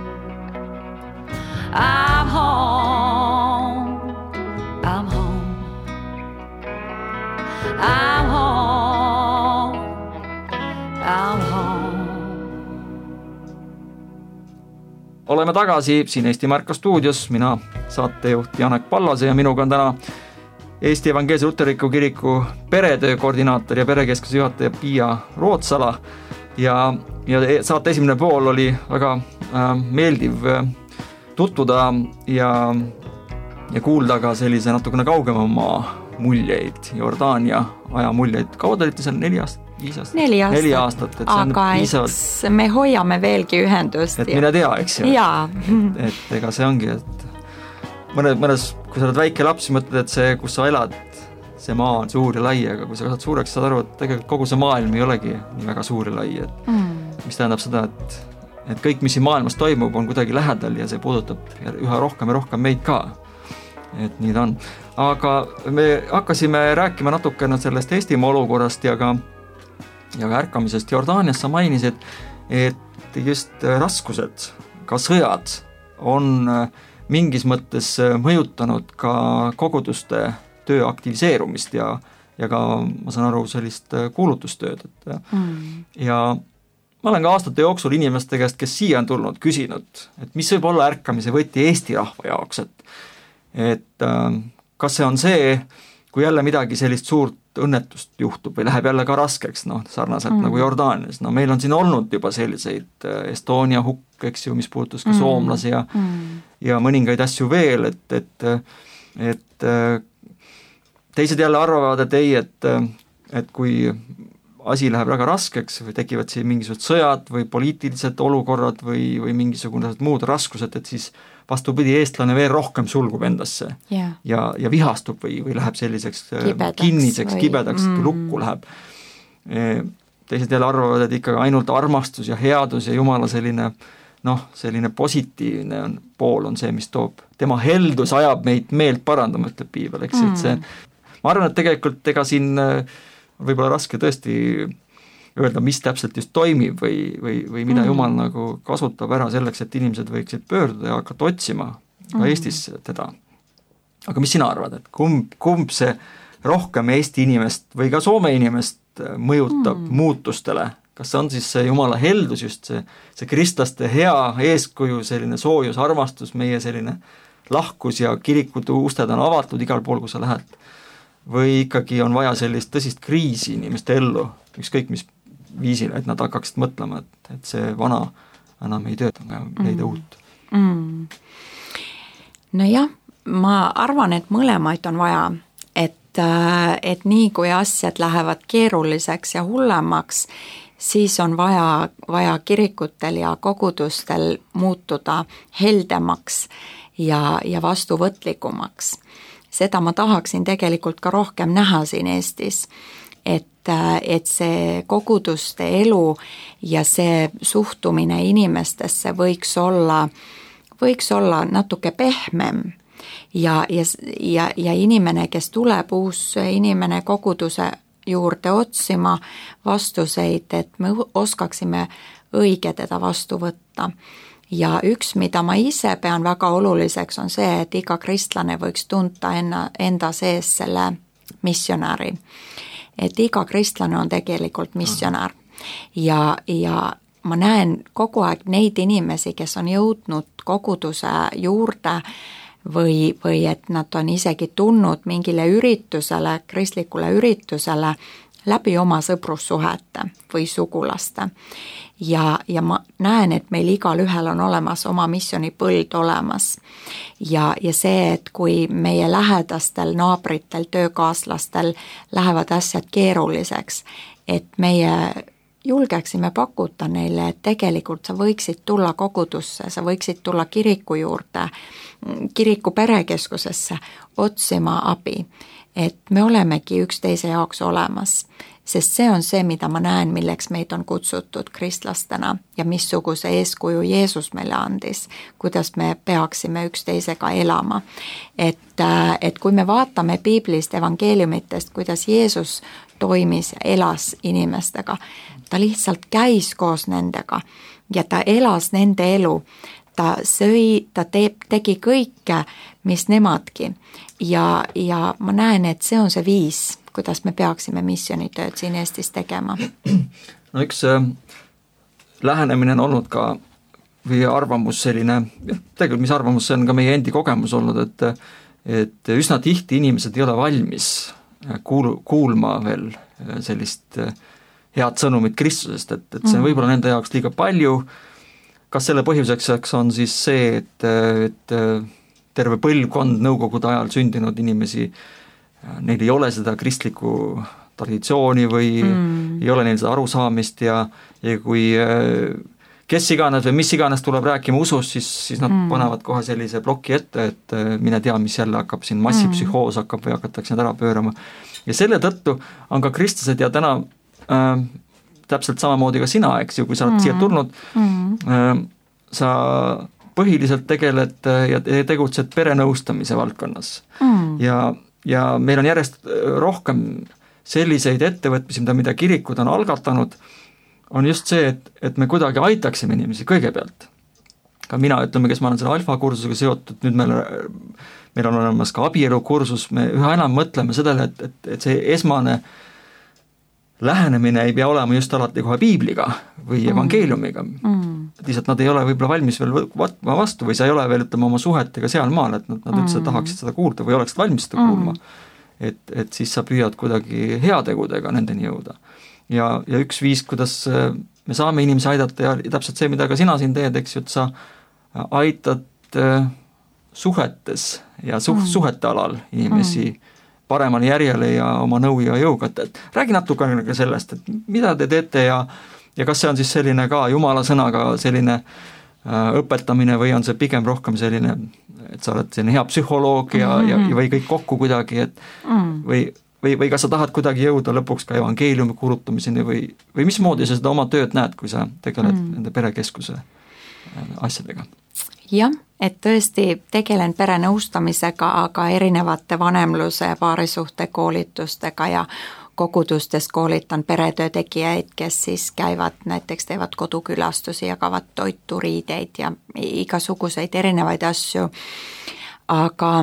I'm home, I'm home, I'm home, I'm home. Oleme tagasi siin Eesti Marka stuudios, mina saatejuht Janek Pallase ja minuga on täna Eesti Evangeelse Luterliku Kiriku peretöö koordinaator ja perekeskuse juhataja Piia Rootsala ja, ja saate esimene pool oli väga äh, meeldiv äh, tutvuda ja, ja kuulda ka sellise natukene kaugema maa muljeid, Jordaania aja muljeid. Kaua te olite seal neli aastat? Aastat. Neli aastat, neli aastat et aga piisavalt... eks me hoiame veelgi ühendust. Et ja... mine tea, eks ju. Jaa. Et, et ega see ongi, et mõnes, mõnes, kui sa oled väike laps, mõtled, et see, kus sa elad, see maa on suur ja lai, aga kui sa kasvad suureks, saad aru, et tegelikult kogu see maailm ei olegi nii väga suur ja lai. Et, mm. Mis tähendab seda, et, et kõik, mis siin maailmas toimub, on kuidagi lähedal ja see puudutab üha rohkem ja rohkem meid ka. Et nii ta on. Aga me hakkasime rääkima natukene sellest Eestimaa olukorrast ja ka ja ka ärkamisest Jordaanias sa mainisid, et just raskused, ka sõjad on mingis mõttes mõjutanud ka koguduste töö aktiviseerumist ja, ja ka, ma saan aru, sellist kuulutustööd. Et, mm. Ja ma olen ka aastate jooksul inimeste käest, kes siia on tulnud, küsinud, et mis võib olla ärkamise võti Eesti rahva jaoks, et, et kas see on see, kui jälle midagi sellist suurt õnnetust juhtub või läheb jälle ka raskeks, noh, sarnaselt mm. nagu Jordaanias. No meil on siin olnud juba selliseid Estonia hukk, eks ju, mis puutus ka mm. soomlasi ja, mm. ja mõningaid asju veel, et, et, et teised jälle arvavad, et ei, et, et kui asi läheb väga raskeks või tekivad siin mingisugused sõjad või poliitilised olukorrad või, või mingisugused muud raskused, et siis vastupidi, eestlane veel rohkem sulgub endasse yeah. ja, ja vihastub või, või läheb selliseks kibedaks kinniseks, või... kibedaks mm. lukku läheb. Teised jälle arvavad, et ikkagi ainult armastus ja headus ja Jumala selline, noh, selline positiivne on, pool on see, mis toob. Tema heldus ajab meid meelt parandama, ütleb piibel, eks mm. et see, ma arvan, et tegelikult ega siin võib-olla raske tõesti öelda, mis täpselt just toimib või, või, või mida mm. Jumal nagu kasutab ära selleks, et inimesed võiksid pöörduda ja hakata otsima ka mm. Eestis teda. Aga mis sina arvad, et kumb, kumb see rohkem Eesti inimest või ka Soome inimest mõjutab mm. muutustele? Kas see on siis see Jumala heldus, just see, see kristlaste hea eeskuju, selline soojus, armastus, meie selline lahkus ja kirikutu usted on avatud igal pool, kui sa lähed? Või ikkagi on vaja sellist tõsist kriisi inimeste ellu, ükskõik mis viisile, et nad hakkaksid mõtlema, et, et see vana enam ei tööta ja leida mm. uut. Mm. No jah, ma arvan, et mõlemaid on vaja, et, et nii kui asjad lähevad keeruliseks ja hullemaks, siis on vaja, vaja kirikutel ja kogudustel muutuda heldemaks ja, ja vastuvõtlikumaks. Seda ma tahaksin tegelikult ka rohkem näha siin Eestis, et, et see koguduste elu ja see suhtumine inimestesse võiks olla, võiks olla natuke pehmem ja, ja, ja, ja inimene, kes tuleb uus inimene koguduse juurde otsima vastuseid, et me oskaksime õige teda vastu võtta. Ja üks, mida ma ise pean väga oluliseks, on see, et iga kristlane võiks tunta enna, enda sees selle missionääri. Et iga kristlane on tegelikult missionäär. Ja, ja ma näen kogu aeg neid inimesi, kes on jõudnud koguduse juurde või, või et nad on isegi tulnud mingile üritusele, kristlikule üritusele läbi oma sõprussuhete või sugulaste. Ja, ja ma näen, et meil igal ühel on olemas oma missionipõld olemas. Ja, ja see, et kui meie lähedastel, naabritel, töökaaslastel lähevad asjad keeruliseks, et meie julgeksime pakuta neile, et tegelikult sa võiksid tulla kogudusse, sa võiksid tulla kiriku juurde, kiriku perekeskusesse otsima abi, et me olemegi üksteise jaoks olemas, sest see on see, mida ma näen, milleks meid on kutsutud kristlastena ja missuguse eeskuju Jeesus meile andis, kuidas me peaksime üksteisega elama. Et, et kui me vaatame piiblist, evangeeliumitest, kuidas Jeesus toimis ja elas inimestega, ta lihtsalt käis koos nendega ja ta elas nende elu, ta sõi, ta teeb, tegi kõike, mis nemadki ja, ja ma näen, et see on see viis, kuidas me peaksime missioonitööd siin Eestis tegema. No üks äh, lähenemine on olnud ka või arvamus selline, tegelikult mis arvamus, see on ka meie endi kogemus olnud, et, et üsna tihti inimesed ei ole valmis kuul, kuulma veel sellist head sõnumit Kristusest, et, et see on võib-olla nende jaoks liiga palju. Kas selle põhjuseks on siis see, et, et terve põlvkond nõukogude ajal sündinud inimesi, neil ei ole seda kristlikku traditsiooni või mm. ei ole neil seda arusaamist ja, ja kui kes iganes või mis iganes tuleb rääkima usust, siis, siis nad mm. panevad kohe sellise ploki ette, et mine tea, mis jälle hakkab siin massipsühhoos hakkab või hakatakse nad ära pöörama. Ja selle tõttu on ka kristlased ja täna äh, täpselt samamoodi ka sina, eks ju, kui sa oled mm. siia tulnud, mm. äh, sa põhiliselt tegeled ja tegutsed perenõustamise valdkonnas mm. ja ja meil on järjest rohkem selliseid ettevõtmisi, mida, mida kirikud on algatanud, on just see, et, et me kuidagi aitaksime inimesi kõigepealt. Ka mina, ütleme, kes ma olen selle alfa kursusega seotud, nüüd meil, meil on olemas ka abielukursus, me üha enam mõtleme sellele, et, et, et see esmane lähenemine ei pea olema just alati kohe piibliga või mm. evangeeliumiga. Mm. Lihtsalt nad ei ole võib-olla valmis veel võtma vastu või sa ei ole veel, ütleme, oma suhetega seal maal, et nad, nad mm. üldse tahaksid seda kuulda või oleksid valmis seda kuulma. Mm. Et, et siis sa püüad kuidagi heategudega nendeni jõuda. Ja, ja üks viis, kuidas me saame inimesi aidata ja täpselt see, mida ka sina siin teed, eks ju, et sa aitad suhetes ja suht, mm. suhete alal inimesi mm. paremale järjele ja oma nõu ja jõuga. Räägi natuke ka sellest, et mida te teete ja, ja kas see on siis selline ka jumala sõnaga selline äh, õpetamine või on see pigem rohkem selline, et sa oled selline hea psühholoog ja, mm-hmm. ja, ja või kõik kokku kuidagi, et mm. või, või, või kas sa tahad kuidagi jõuda lõpuks ka evangeeliumi kuulutamiseni või, või mismoodi sa seda oma tööd näed, kui sa tegeled mm. nende perekeskuse asjadega? Jah, et tõesti tegelen perenõustamisega, aga erinevate vanemluse ja paarisuhte koolitustega ja kogudustes koolitan peretöö tegijaid, kes siis käivad, näiteks teevad kodukülastusi, jagavad toitu, riideid ja igasuguseid erinevaid asju. Aga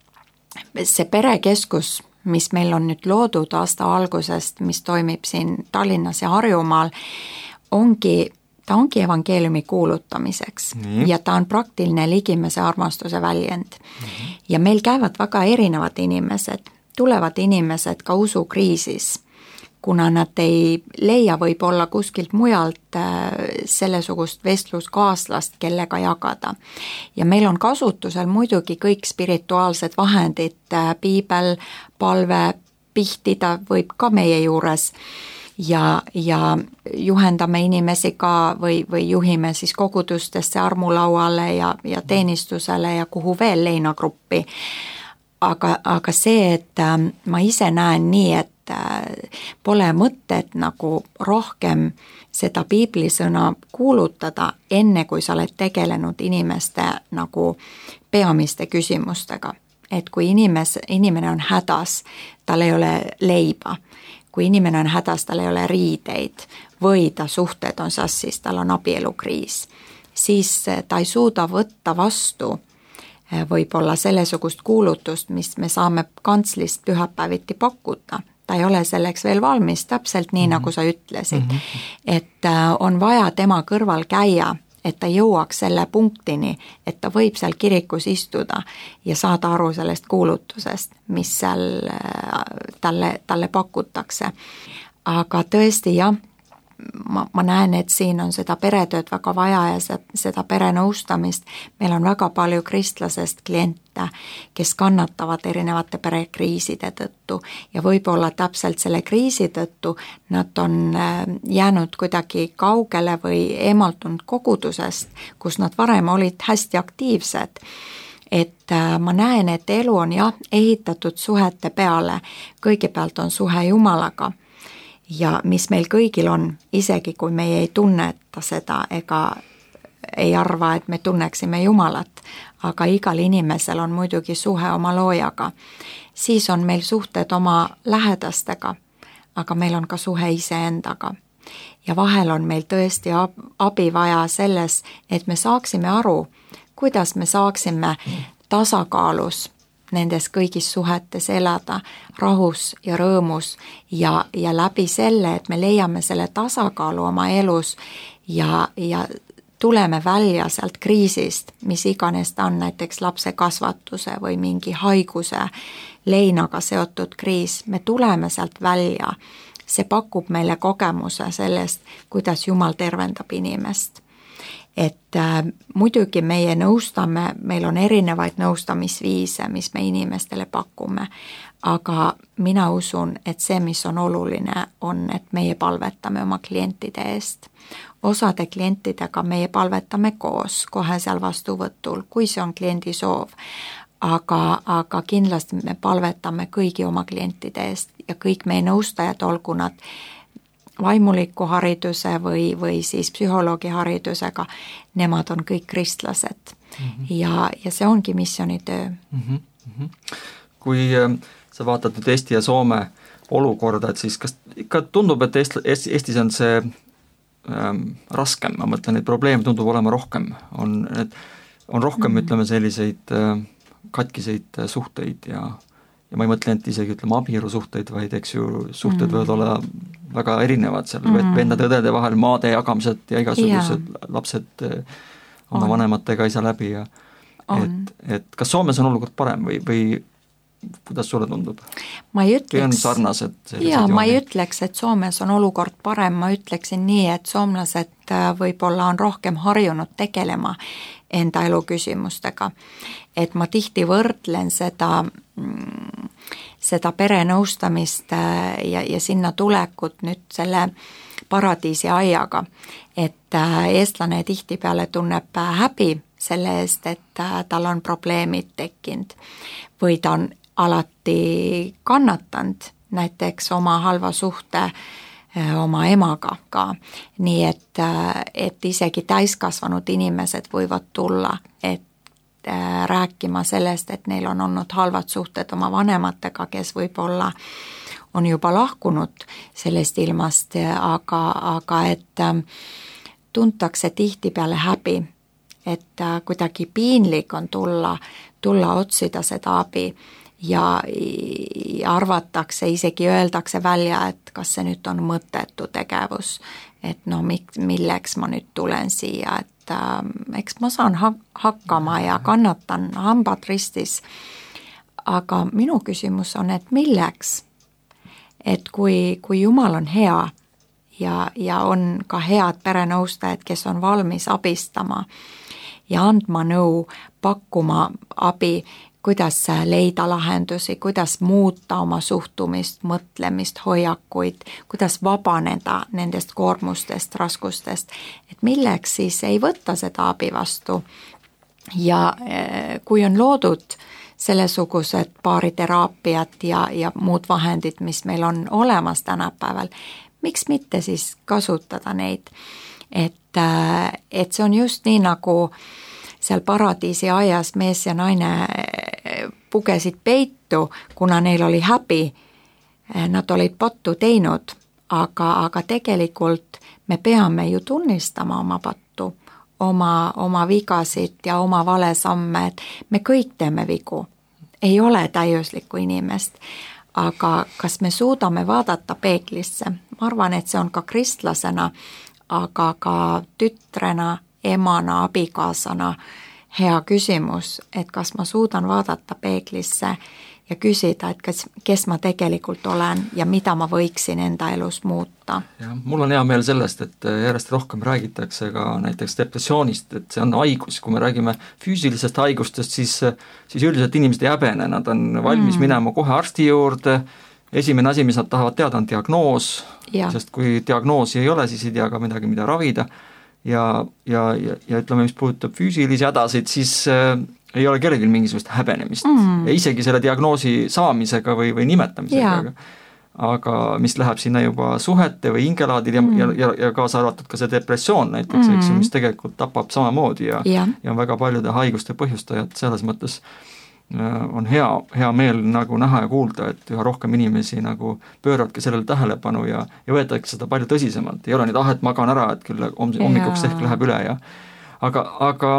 see perekeskus, mis meil on nüüd loodud aasta algusest, mis toimib siin Tallinnas ja Harjumaal, ongi ta ongi evangeeliumi kuulutamiseks Nii. ja ta on praktiline ligimese armastuse väljend. Mm-hmm. Ja meil käivad väga erinevad inimesed, tulevad inimesed ka usukriisis, kuna nad ei leia võib-olla kuskilt mujalt sellesugust vestluskaaslast, kellega jagada. Ja meil on kasutusel muidugi kõik spirituaalsed vahendid, piibel, palve, pihtida võib ka meie juures. Ja, ja juhendame inimesi ka või, või juhime siis kogudustesse armulauale ja, ja teenistusele ja kuhu veel leinagruppi. Aga, aga see, et ma ise näen nii, et pole mõtet nagu rohkem seda piiblisõna kuulutada, enne kui sa oled tegelenud inimeste nagu peamiste küsimustega. Et kui inimes, inimene on hädas, tal ei ole leiba, kui inimene on hädas, tal ei ole riideid või ta suhted on sassis, tal on abielukriis, siis ta ei suuda võtta vastu võib-olla sellesugust kuulutust, mis me saame kantslist pühapäeviti pakkuda. Ta ei ole selleks veel valmis, täpselt nii, mm-hmm. nagu sa ütlesid. Mm-hmm. Et on vaja tema kõrval käia, et ta jõuaks selle punktini, et ta võib seal kirikus istuda ja saada aru sellest kuulutusest, mis seal talle, talle pakutakse. Aga tõesti jah, ma, ma näen, et siin on seda peretööd väga vaja ja seda, seda perenõustamist. Meil on väga palju kristlasest kliente, kes kannatavad erinevate perekriiside tõttu ja võib-olla täpselt selle kriisi tõttu nad on jäänud kuidagi kaugele või eemaldunud kogudusest, kus nad varem olid hästi aktiivsed. Et ma näen, et elu on jah ehitatud suhete peale. Kõigepealt on suhe Jumalaga ja mis meil kõigil on, isegi kui meie ei tunneta seda ega ei arva, et me tunneksime Jumalat, aga igal inimesel on muidugi suhe oma loojaga. Siis on meil suhted oma lähedastega, aga meil on ka suhe iseendaga. Ja vahel on meil tõesti abi vaja selles, et me saaksime aru, kuidas me saaksime tasakaalus nendes kõigis suhetes elada, rahus ja rõõmus ja, ja läbi selle, et me leiame selle tasakaalu oma elus ja, ja tuleme välja sealt kriisist, mis iganes ta on, näiteks lapse kasvatuse või mingi haiguse leinaga seotud kriis, me tuleme sealt välja. See pakub meile kogemuse sellest, kuidas Jumal tervendab inimest. Et äh, muidugi meie nõustame, meil on erinevaid nõustamisviise, mis me inimestele pakume, aga mina usun, et see, mis on oluline, on, et meie palvetame oma klientide eest. Osade klientidega meie palvetame koos, kohe seal vastuvõtul, kui see on kliendi soov, aga, aga kindlasti me palvetame kõigi oma klientide eest ja kõik meie nõustajad, olgu nad vaimuliku hariduse või, või siis psühholoogi haridusega, nemad on kõik kristlased mm-hmm. ja, ja see ongi missioonitöö. Mm-hmm. Kui sa vaatad nüüd Eesti ja Soome olukorda, et siis kas ikka tundub, et Eest, Eestis on see ähm, raskem, ma mõtlen, et probleem tundub olema rohkem, on, on rohkem mm-hmm. ütleme selliseid äh, katkiseid suhteid ja ja ma ei mõtle ent isegi ütlema abielusuhteid, vaid eks ju suhted mm. võivad olla väga erinevad seal mm. vendade-õdede vahel, maade jagamised ja igasugused yeah. lapsed oma on. Vanematega ei saa läbi ja et, et kas Soomes on olukord parem või, või kuidas sulle tundub? Ma ei ütleks, või on sarnased? Jaa, ma ei ütleks, et Soomes on olukord parem, ma ütleksin nii, et soomlased võib-olla on rohkem harjunud tegelema enda eluküsimustega. Et ma tihti võrdlen seda, seda perenõustamist ja, ja sinna tulekut nüüd selle paradiisi aiaga, et eestlane tihti peale tunneb häbi selle eest, et tal on probleemid tekkinud või ta on alati kannatanud näiteks oma halva suhte oma emaga ka. Nii et, et isegi täiskasvanud inimesed võivad tulla, et rääkima sellest, et neil on olnud halvad suhted oma vanematega, kes võib-olla on juba lahkunud sellest ilmast, aga, aga et tuntakse tihti peale häbi, et kuidagi piinlik on tulla, tulla otsida seda abi ja, ja arvatakse, isegi öeldakse välja, et kas see nüüd on mõttetu tegevus, et no milleks ma nüüd tulen siia, et äh, eks ma saan ha- hakkama ja kannatan hambad ristis, aga minu küsimus on, et milleks? Et kui, kui Jumal on hea ja, ja on ka head perenõustajad, kes on valmis abistama ja andma nõu, pakkuma abi, kuidas leida lahendusi, kuidas muuta oma suhtumist, mõtlemist, hoiakuid, kuidas vabaneda nendest koormustest, raskustest, et milleks siis ei võtta seda abi vastu. Ja kui on loodud sellesugused paariteraapiad ja, ja muud vahendid, mis meil on olemas tänapäeval, miks mitte siis kasutada neid, et, et see on just nii, nagu seal paradiisi aias mees ja naine pugesid peitu, kuna neil oli häbi, nad olid pattu teinud, aga, aga tegelikult me peame ju tunnistama oma pattu, oma, oma vigasid ja oma valesamme, et me kõik teeme vigu, ei ole täiuslikku inimest, aga kas me suudame vaadata peeglisse, ma arvan, et see on ka kristlasena, aga ka tütrena, emana, abikaasana, hea küsimus, et kas ma suudan vaadata peeglisse ja küsida, et kes, kes ma tegelikult olen ja mida ma võiksin enda elus muuta. Ja, mul on hea meel sellest, et järjest rohkem räägitakse ka näiteks depressioonist, et see on haigus, kui me räägime füüsilisest haigustest, siis, siis üldiselt inimesed ei häbene, nad on valmis mm. minema kohe arsti juurde, esimene asi, mis nad tahavad teada, on diagnoos, ja. Sest kui diagnoosi ei ole, siis ei tea ka midagi, mida ravida ja, ja, ja, ja ütleme, mis puudutab füüsilisi hädasid, siis äh, ei ole kellelgi mingisugust häbenemist mm. ja isegi selle diagnoosi saamisega või, või nimetamisega, aga, aga mis läheb sinna juba suhete või hingelaadil ja, mm. ja, ja, ja kaasa arvatud ka see depressioon näiteks, mm. eks, mis tegelikult tapab samamoodi ja, ja. ja on väga paljude haiguste põhjustajad, selles mõttes on hea, hea meel nagu näha ja kuulda, et üha rohkem inimesi nagu pööravadki sellele tähelepanu ja, ja võetakse seda palju tõsisemalt, ei ole nüüd, ah, et magan ära, et küll hommikuks ehk läheb üle ja aga, aga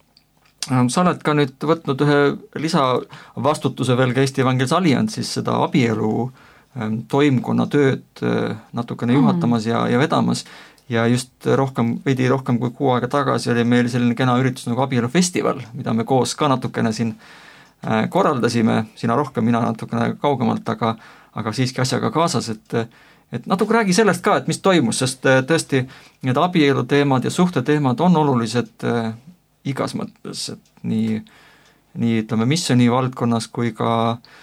sa oled ka nüüd võtnud ühe lisavastutuse veel ka Eesti Evangeelse Alliansis seda abielu toimkonna tööd natukene juhatamas ja, ja vedamas ja just rohkem, veidi rohkem kui kuu aega tagasi oli meil selline kena üritus nagu abielufestival, mida me koos ka natukene siin korraldasime, sina rohkem, mina natukene kaugemalt, aga, aga siiski asjaga kaasas, et, et natuke räägi sellest ka, et mis toimus, sest tõesti need abielu teemad ja suhte teemad on olulised igas mõttes, et nii, nii ütleme missiooni valdkonnas kui ka,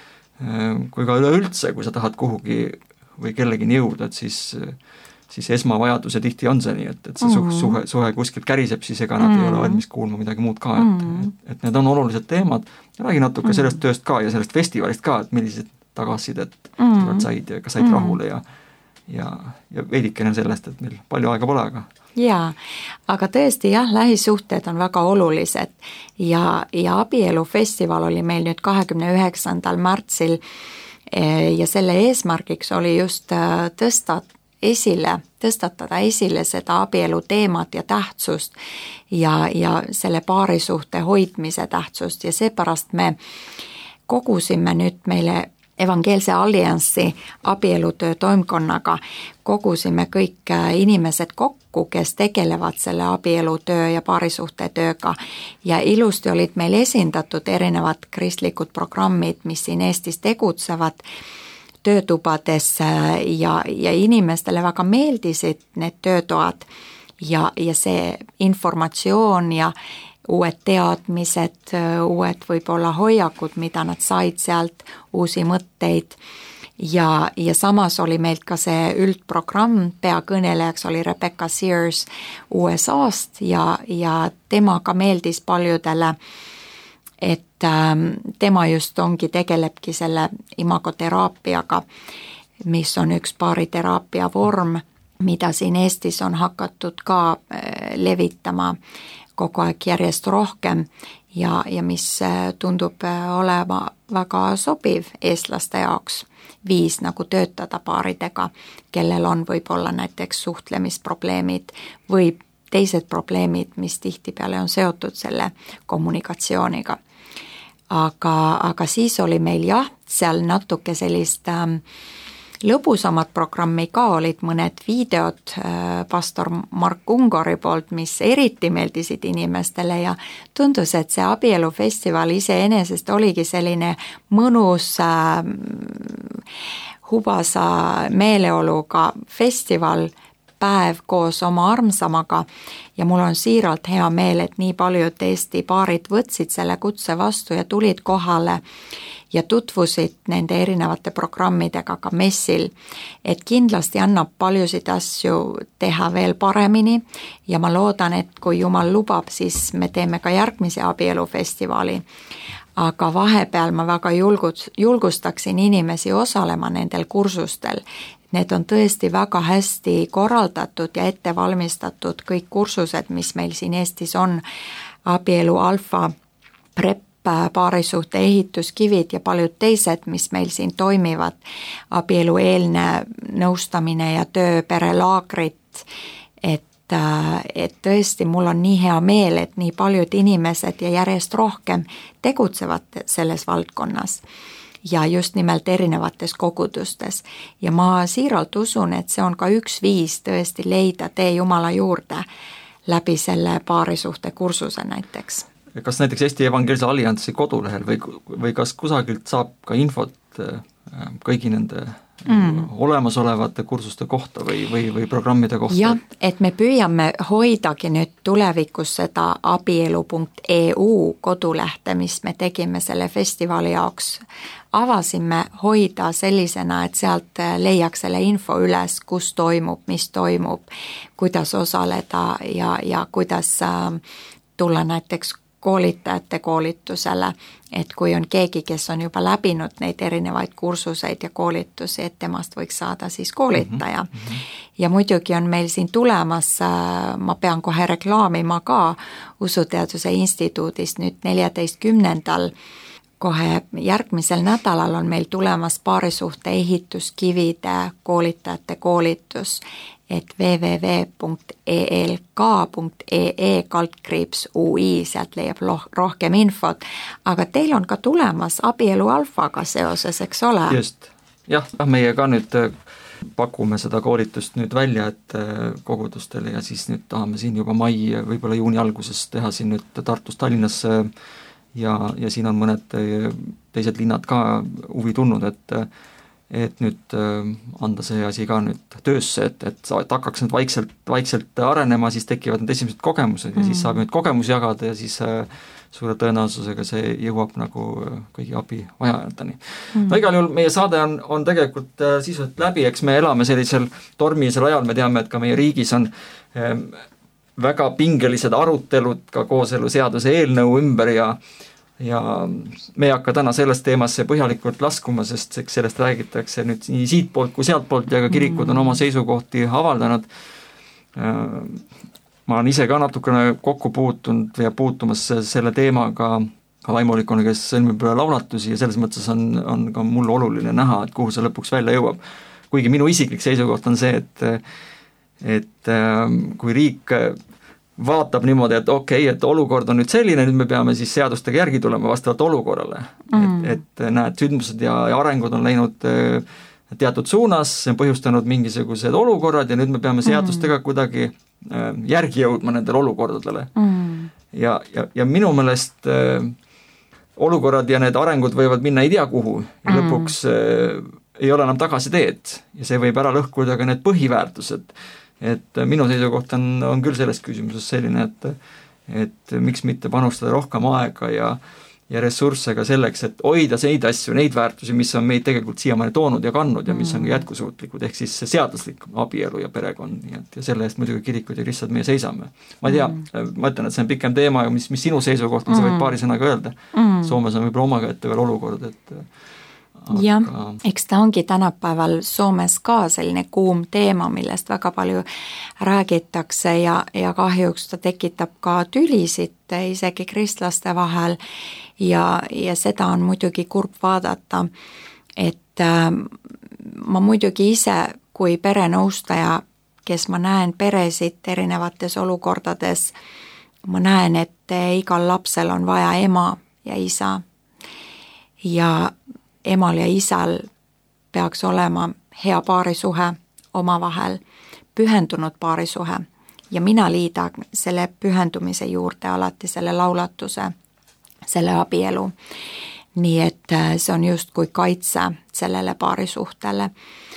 kui ka üleüldse, kui sa tahad kuhugi või kellegini jõuda, et siis siis esmavajadus ja tihti on see nii, et, et see mm. suhe, suhe kuskilt käriseb, siis ega nad mm. ei ole valmis kuulma midagi muud ka, et, mm. et, et need on olulised teemad. Räägi natuke mm. sellest tööst ka ja sellest festivalist ka, et millised tagasisidet mm. said ja kas said mm. rahule ja, ja, ja veidikene sellest, et meil palju aega pole, aga jaa, aga tõesti jah, lähisuhted on väga olulised ja, ja abielufestival oli meil nüüd kahekümne üheksandal märtsil ja selle eesmärgiks oli just tõsta esile, tõstatada esile seda abielu teemat ja tähtsust ja, ja selle paarisuhte hoidmise tähtsust ja seepärast me kogusime nüüd meile Evangeelse Alliansi abielutöö toimkonnaga, kogusime kõik inimesed kokku, kes tegelevad selle abielutöö ja paarisuhte tööga ja ilusti olid meil esindatud erinevad kristlikud programmid, mis siin Eestis tegutsevad töötubades ja, ja inimestele väga meeldisid need töötoad ja, ja see informatsioon ja uued teadmised, uued võib-olla hoiakud, mida nad said sealt, uusi mõtteid ja, ja samas oli meil ka see üldprogramm, peakõnelejaks oli Rebecca Sears U S A-st ja, ja temaga meeldis paljudele, et tema just ongi, tegelebki selle imagoteraapiaga, mis on üks paariteraapia vorm, mida siin Eestis on hakatud ka levitama kogu aeg järjest rohkem ja, ja mis tundub olema väga sobiv eestlaste jaoks viis nagu töötada paaridega, kellel on võib-olla näiteks suhtlemisprobleemid või teised probleemid, mis tihtipeale on seotud selle kommunikatsiooniga. Aga, aga siis oli meil jah, seal natuke sellist ähm, lõbusamat programmi ka, olid mõned videod äh, pastor Mark Ungari poolt, mis eriti meeldisid inimestele ja tundus, et see abielufestival iseenesest oligi selline mõnus äh, hubasa meeleoluga festival, päev koos oma armsamaga ja mul on siiralt hea meel, et nii paljud Eesti paarid võtsid selle kutse vastu ja tulid kohale ja tutvusid nende erinevate programmidega ka messil, et kindlasti annab paljusid asju teha veel paremini ja ma loodan, et kui Jumal lubab, siis me teeme ka järgmise abielufestivali. Aga vahepeal ma väga julgus, julgustaksin inimesi osalema nendel kursustel. Need on tõesti väga hästi korraldatud ja ette valmistatud kõik kursused, mis meil siin Eestis on, abielu alfa, prep, paarisuhte ehituskivid ja paljud teised, mis meil siin toimivad, abielueelne nõustamine ja töö, perelaagrit, et, et tõesti mul on nii hea meel, et nii paljud inimesed ja järjest rohkem tegutsevad selles valdkonnas. Ja just nimelt erinevates kogudustes. Ja ma siiralt usun, et see on ka üks viis tõesti leida tee Jumala juurde läbi selle paarisuhte kursuse näiteks. kas näiteks Eesti Evangeelse Alliansi kodulehel või, või kas kusagilt saab ka infot kõigi nende mm. olemasolevate kursuste kohta või, või, või programmide kohta? jah, et me püüame hoidagi nüüd tulevikus seda abielu punkt e u kodulehte, mis me tegime selle festivali jaoks, avasime hoida sellisena, et sealt leiaks selle info üles, kus toimub, mis toimub, kuidas osaleda ja, ja kuidas tulla näiteks koolitajate koolitusele, et kui on keegi, kes on juba läbinud neid erinevaid kursuseid ja koolitusi, et temast võiks saada siis koolitaja. Mm-hmm. Ja muidugi on meil siin tulemas, ma pean kohe reklaamima ka Usuteaduse Instituudist nüüd neljateistkümnendal kohe järgmisel nädalal on meil tulemas paarisuhte ehituskivide koolitajate koolitus, et w w w punkt e l k punkt e e kaldkriips u i, sealt leiab rohkem infot, aga teil on ka tulemas abielu alfaga seoses, eks ole? Just, jah, meie ka nüüd pakume seda koolitust nüüd välja, et kogudustele ja siis nüüd tahame siin juba mai, võib-olla juuni alguses teha siin nüüd Tartus, Tallinnas ja, ja siin on mõned teised linnad ka huvi tulnud, et et nüüd anda see asi ka nüüd töösse, et, et, et hakkaks nüüd vaikselt, vaikselt arenema, siis tekivad need esimesed kogemused ja mm. siis saab nüüd kogemusi jagada ja siis suure tõenäosusega see jõuab nagu kõigi abi vajajateni. Mm. No igal juhul meie saade on, on tegelikult sisuliselt läbi, eks me elame sellisel tormilisel ajal, me teame, et ka meie riigis on ähm, väga pingelised arutelud ka kooseluseaduse eelnõu ümber ja ja me ei hakka täna sellest teemasse põhjalikult laskuma, sest sellest räägitakse nüüd nii siit poolt kui sealt poolt ja ka kirikud on oma seisukohti avaldanud. Ma olen ise ka natukene kokku puutunud ja puutumas selle teemaga ka vaimulikuna, kes sõlmib laulatusi ja selles mõttes on, on ka mul oluline näha, et kuhu see lõpuks välja jõuab. Kuigi minu isiklik seisukoht on see, et, et kui riik vaatab niimoodi, et okei okay,, et olukord on nüüd selline, nüüd me peame siis seadustega järgi tulema vastavalt olukorrale. Mm. Et, et näed, sündmused ja, ja arengud on läinud teatud suunas, see on põhjustanud mingisugused olukorrad ja nüüd me peame seadustega mm. kuidagi järgi jõudma nendele olukordadele. Mm. Ja, ja, ja minu meelest olukorrad ja need arengud võivad minna ei tea kuhu ja mm. lõpuks ei ole enam tagasi teed ja see võib ära lõhkuda ka need põhiväärtused. Et minu seisukoht on, on küll selles küsimuses selline, et, et miks mitte panustada rohkem aega ja, ja ressursse ka selleks, et hoida neid asju, neid väärtusi, mis on meid tegelikult siiamaani toonud ja kandnud ja mis on ka jätkusuutlikud, ehk siis seaduslik abielu ja perekond, nii et ja selle eest muidugi kirikud ja kristlased meie seisame. Ma ei tea, mm. ma ütlen, et see on pikem teema ja mis, mis sinu seisukoht on, sa võid paari sõnaga öelda. Mm. Soomes on võib-olla oma kätte veel olukord, et aga... jah, eks ta ongi tänapäeval Soomes ka selline kuum teema, millest väga palju räägitakse ja, ja kahjuks ta tekitab ka tülisid isegi kristlaste vahel ja, ja seda on muidugi kurb vaadata, et äh, ma muidugi ise kui perenõustaja, kes ma näen peresid erinevates olukordades, ma näen, et igal lapsel on vaja ema ja isa ja emal ja isal peaks olema hea paarisuhe omavahel, pühendunud paarisuhe ja mina liidan selle pühendumise juurde alati selle laulatuse, selle abielu. Nii et see on justkui kaitse sellele paarisuhtele.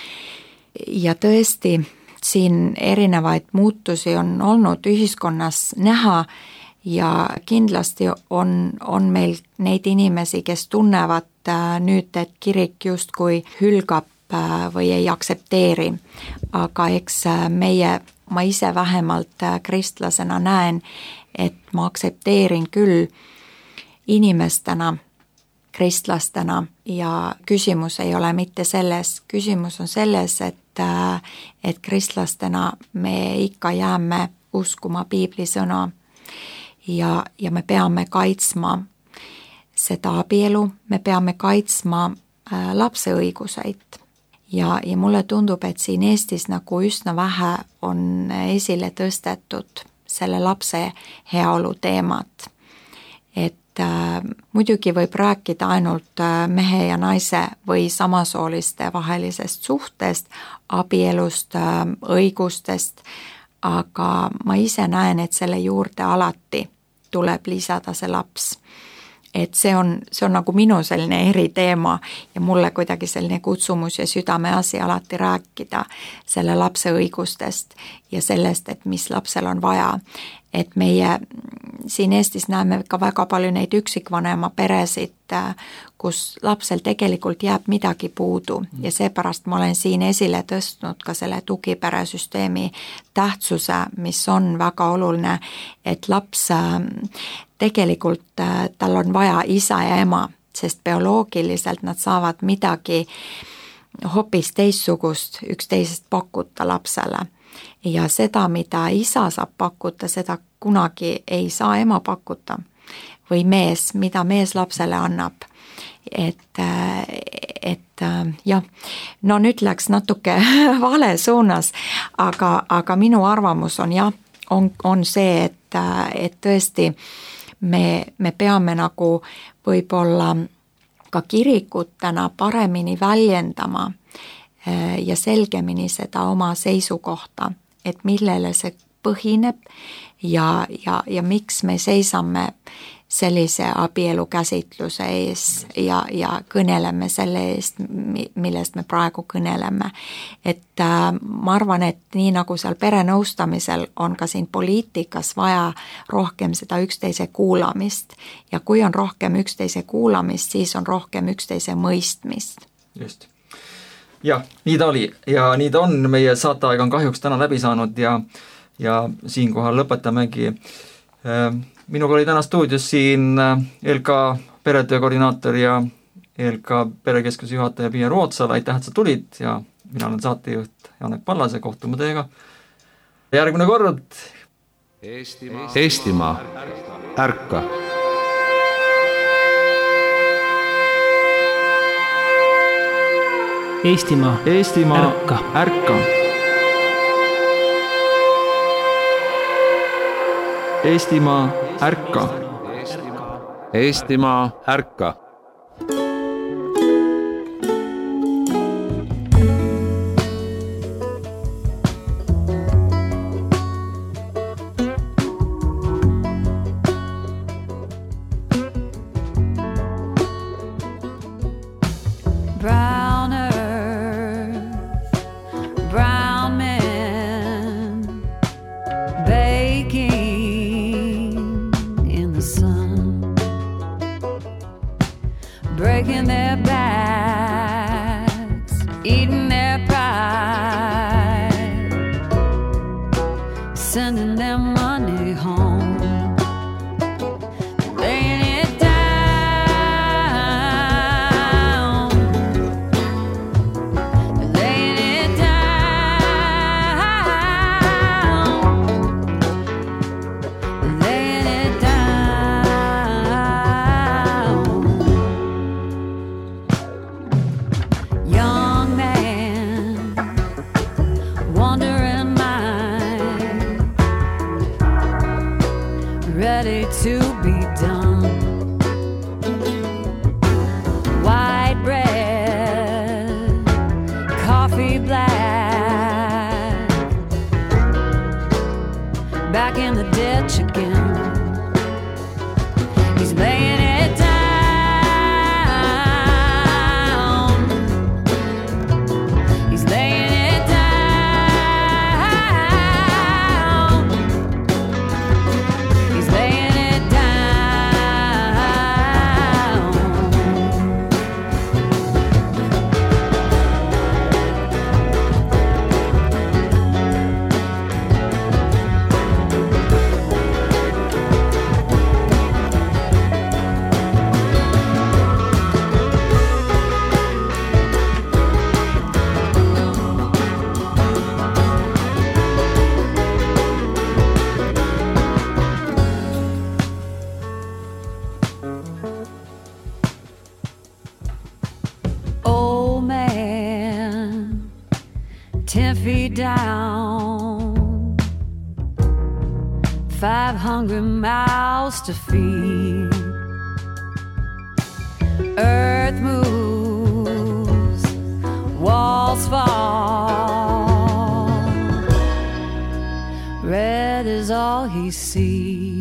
Ja tõesti, siin erinevaid muutusi on olnud ühiskonnas näha ja kindlasti on, on meil neid inimesi, kes tunnevad nüüd, et kirik justkui hülgab või ei aksepteeri, aga eks meie, ma ise vähemalt kristlasena näen, et ma aksepteerin küll inimestena, kristlastena ja küsimus ei ole mitte selles, küsimus on selles, et, et kristlastena me ikka jääme uskuma piibli sõna ja, ja me peame kaitsma seda abielu, me peame kaitsma äh, lapse õiguseid ja, ja mulle tundub, et siin Eestis nagu üsna vähe on esile tõstetud selle lapse heaolu teemat. Et äh, muidugi võib rääkida ainult äh, mehe ja naise või samasooliste vahelisest suhtest, abielust, äh, õigustest, aga ma ise näen, et selle juurde alati tuleb lisada see laps. Et see on, see on nagu minu selline eriteema ja mulle kuidagi selline kutsumus ja südameasi alati rääkida selle lapse õigustest ja sellest, et mis lapsel on vaja. Et meie siin Eestis näeme ka väga palju neid üksikvanema peresid, kus lapsel tegelikult jääb midagi puudu ja seepärast ma olen siin esile tõstnud ka selle tugiperesüsteemi tähtsuse, mis on väga oluline, et laps tegelikult tal on vaja isa ja ema, sest bioloogiliselt nad saavad midagi hoopis teistsugust üksteisest pakkuda lapsele. Ja seda, mida isa saab pakkuda, seda kunagi ei saa ema pakkuda. Või mees, mida mees lapsele annab. Et, et jah, no nüüd läks natuke vale suunas, aga, aga minu arvamus on jah, on, on see, et, et tõesti me, me peame nagu võib-olla ka kirikutena paremini väljendama ja selgemini seda oma seisukohta, et millele see põhineb ja, ja, ja miks me seisame sellise abielu käsitluse ees ja, ja kõneleme selle eest, millest me praegu kõneleme. Et äh, ma arvan, et nii nagu seal perenõustamisel on ka siin poliitikas vaja rohkem seda üksteise kuulamist ja kui on rohkem üksteise kuulamist, siis on rohkem üksteise mõistmist. Just. Jah, nii ta oli ja nii ta on, meie saateaeg on kahjuks täna läbi saanud ja, ja siinkohal lõpetamegi. Minuga oli täna stuudios siin L K peretöö koordinaator ja L K perekeskuse juhataja Pia Rootsal, aitäh, et sa tulid ja mina olen saatejuht Janek Pallas ja kohtume teiega järgmine kord. Eestimaa, Eestimaa, ärka! Eestimaa, Eestimaa ärka. ärka. Eestimaa ärka. Eestimaa ärka. Breaking their backs, eating their pride, sending their money home, laying it down, laying it down, laying it down. Young man, wandering mind, ready to be done. White bread, coffee black, back in the ditch again. He's laying it down. He's laying it down. He's laying it down. Old man, ten feet down, five hungry mouths to feed. Earth moves, walls fall, red is all he sees.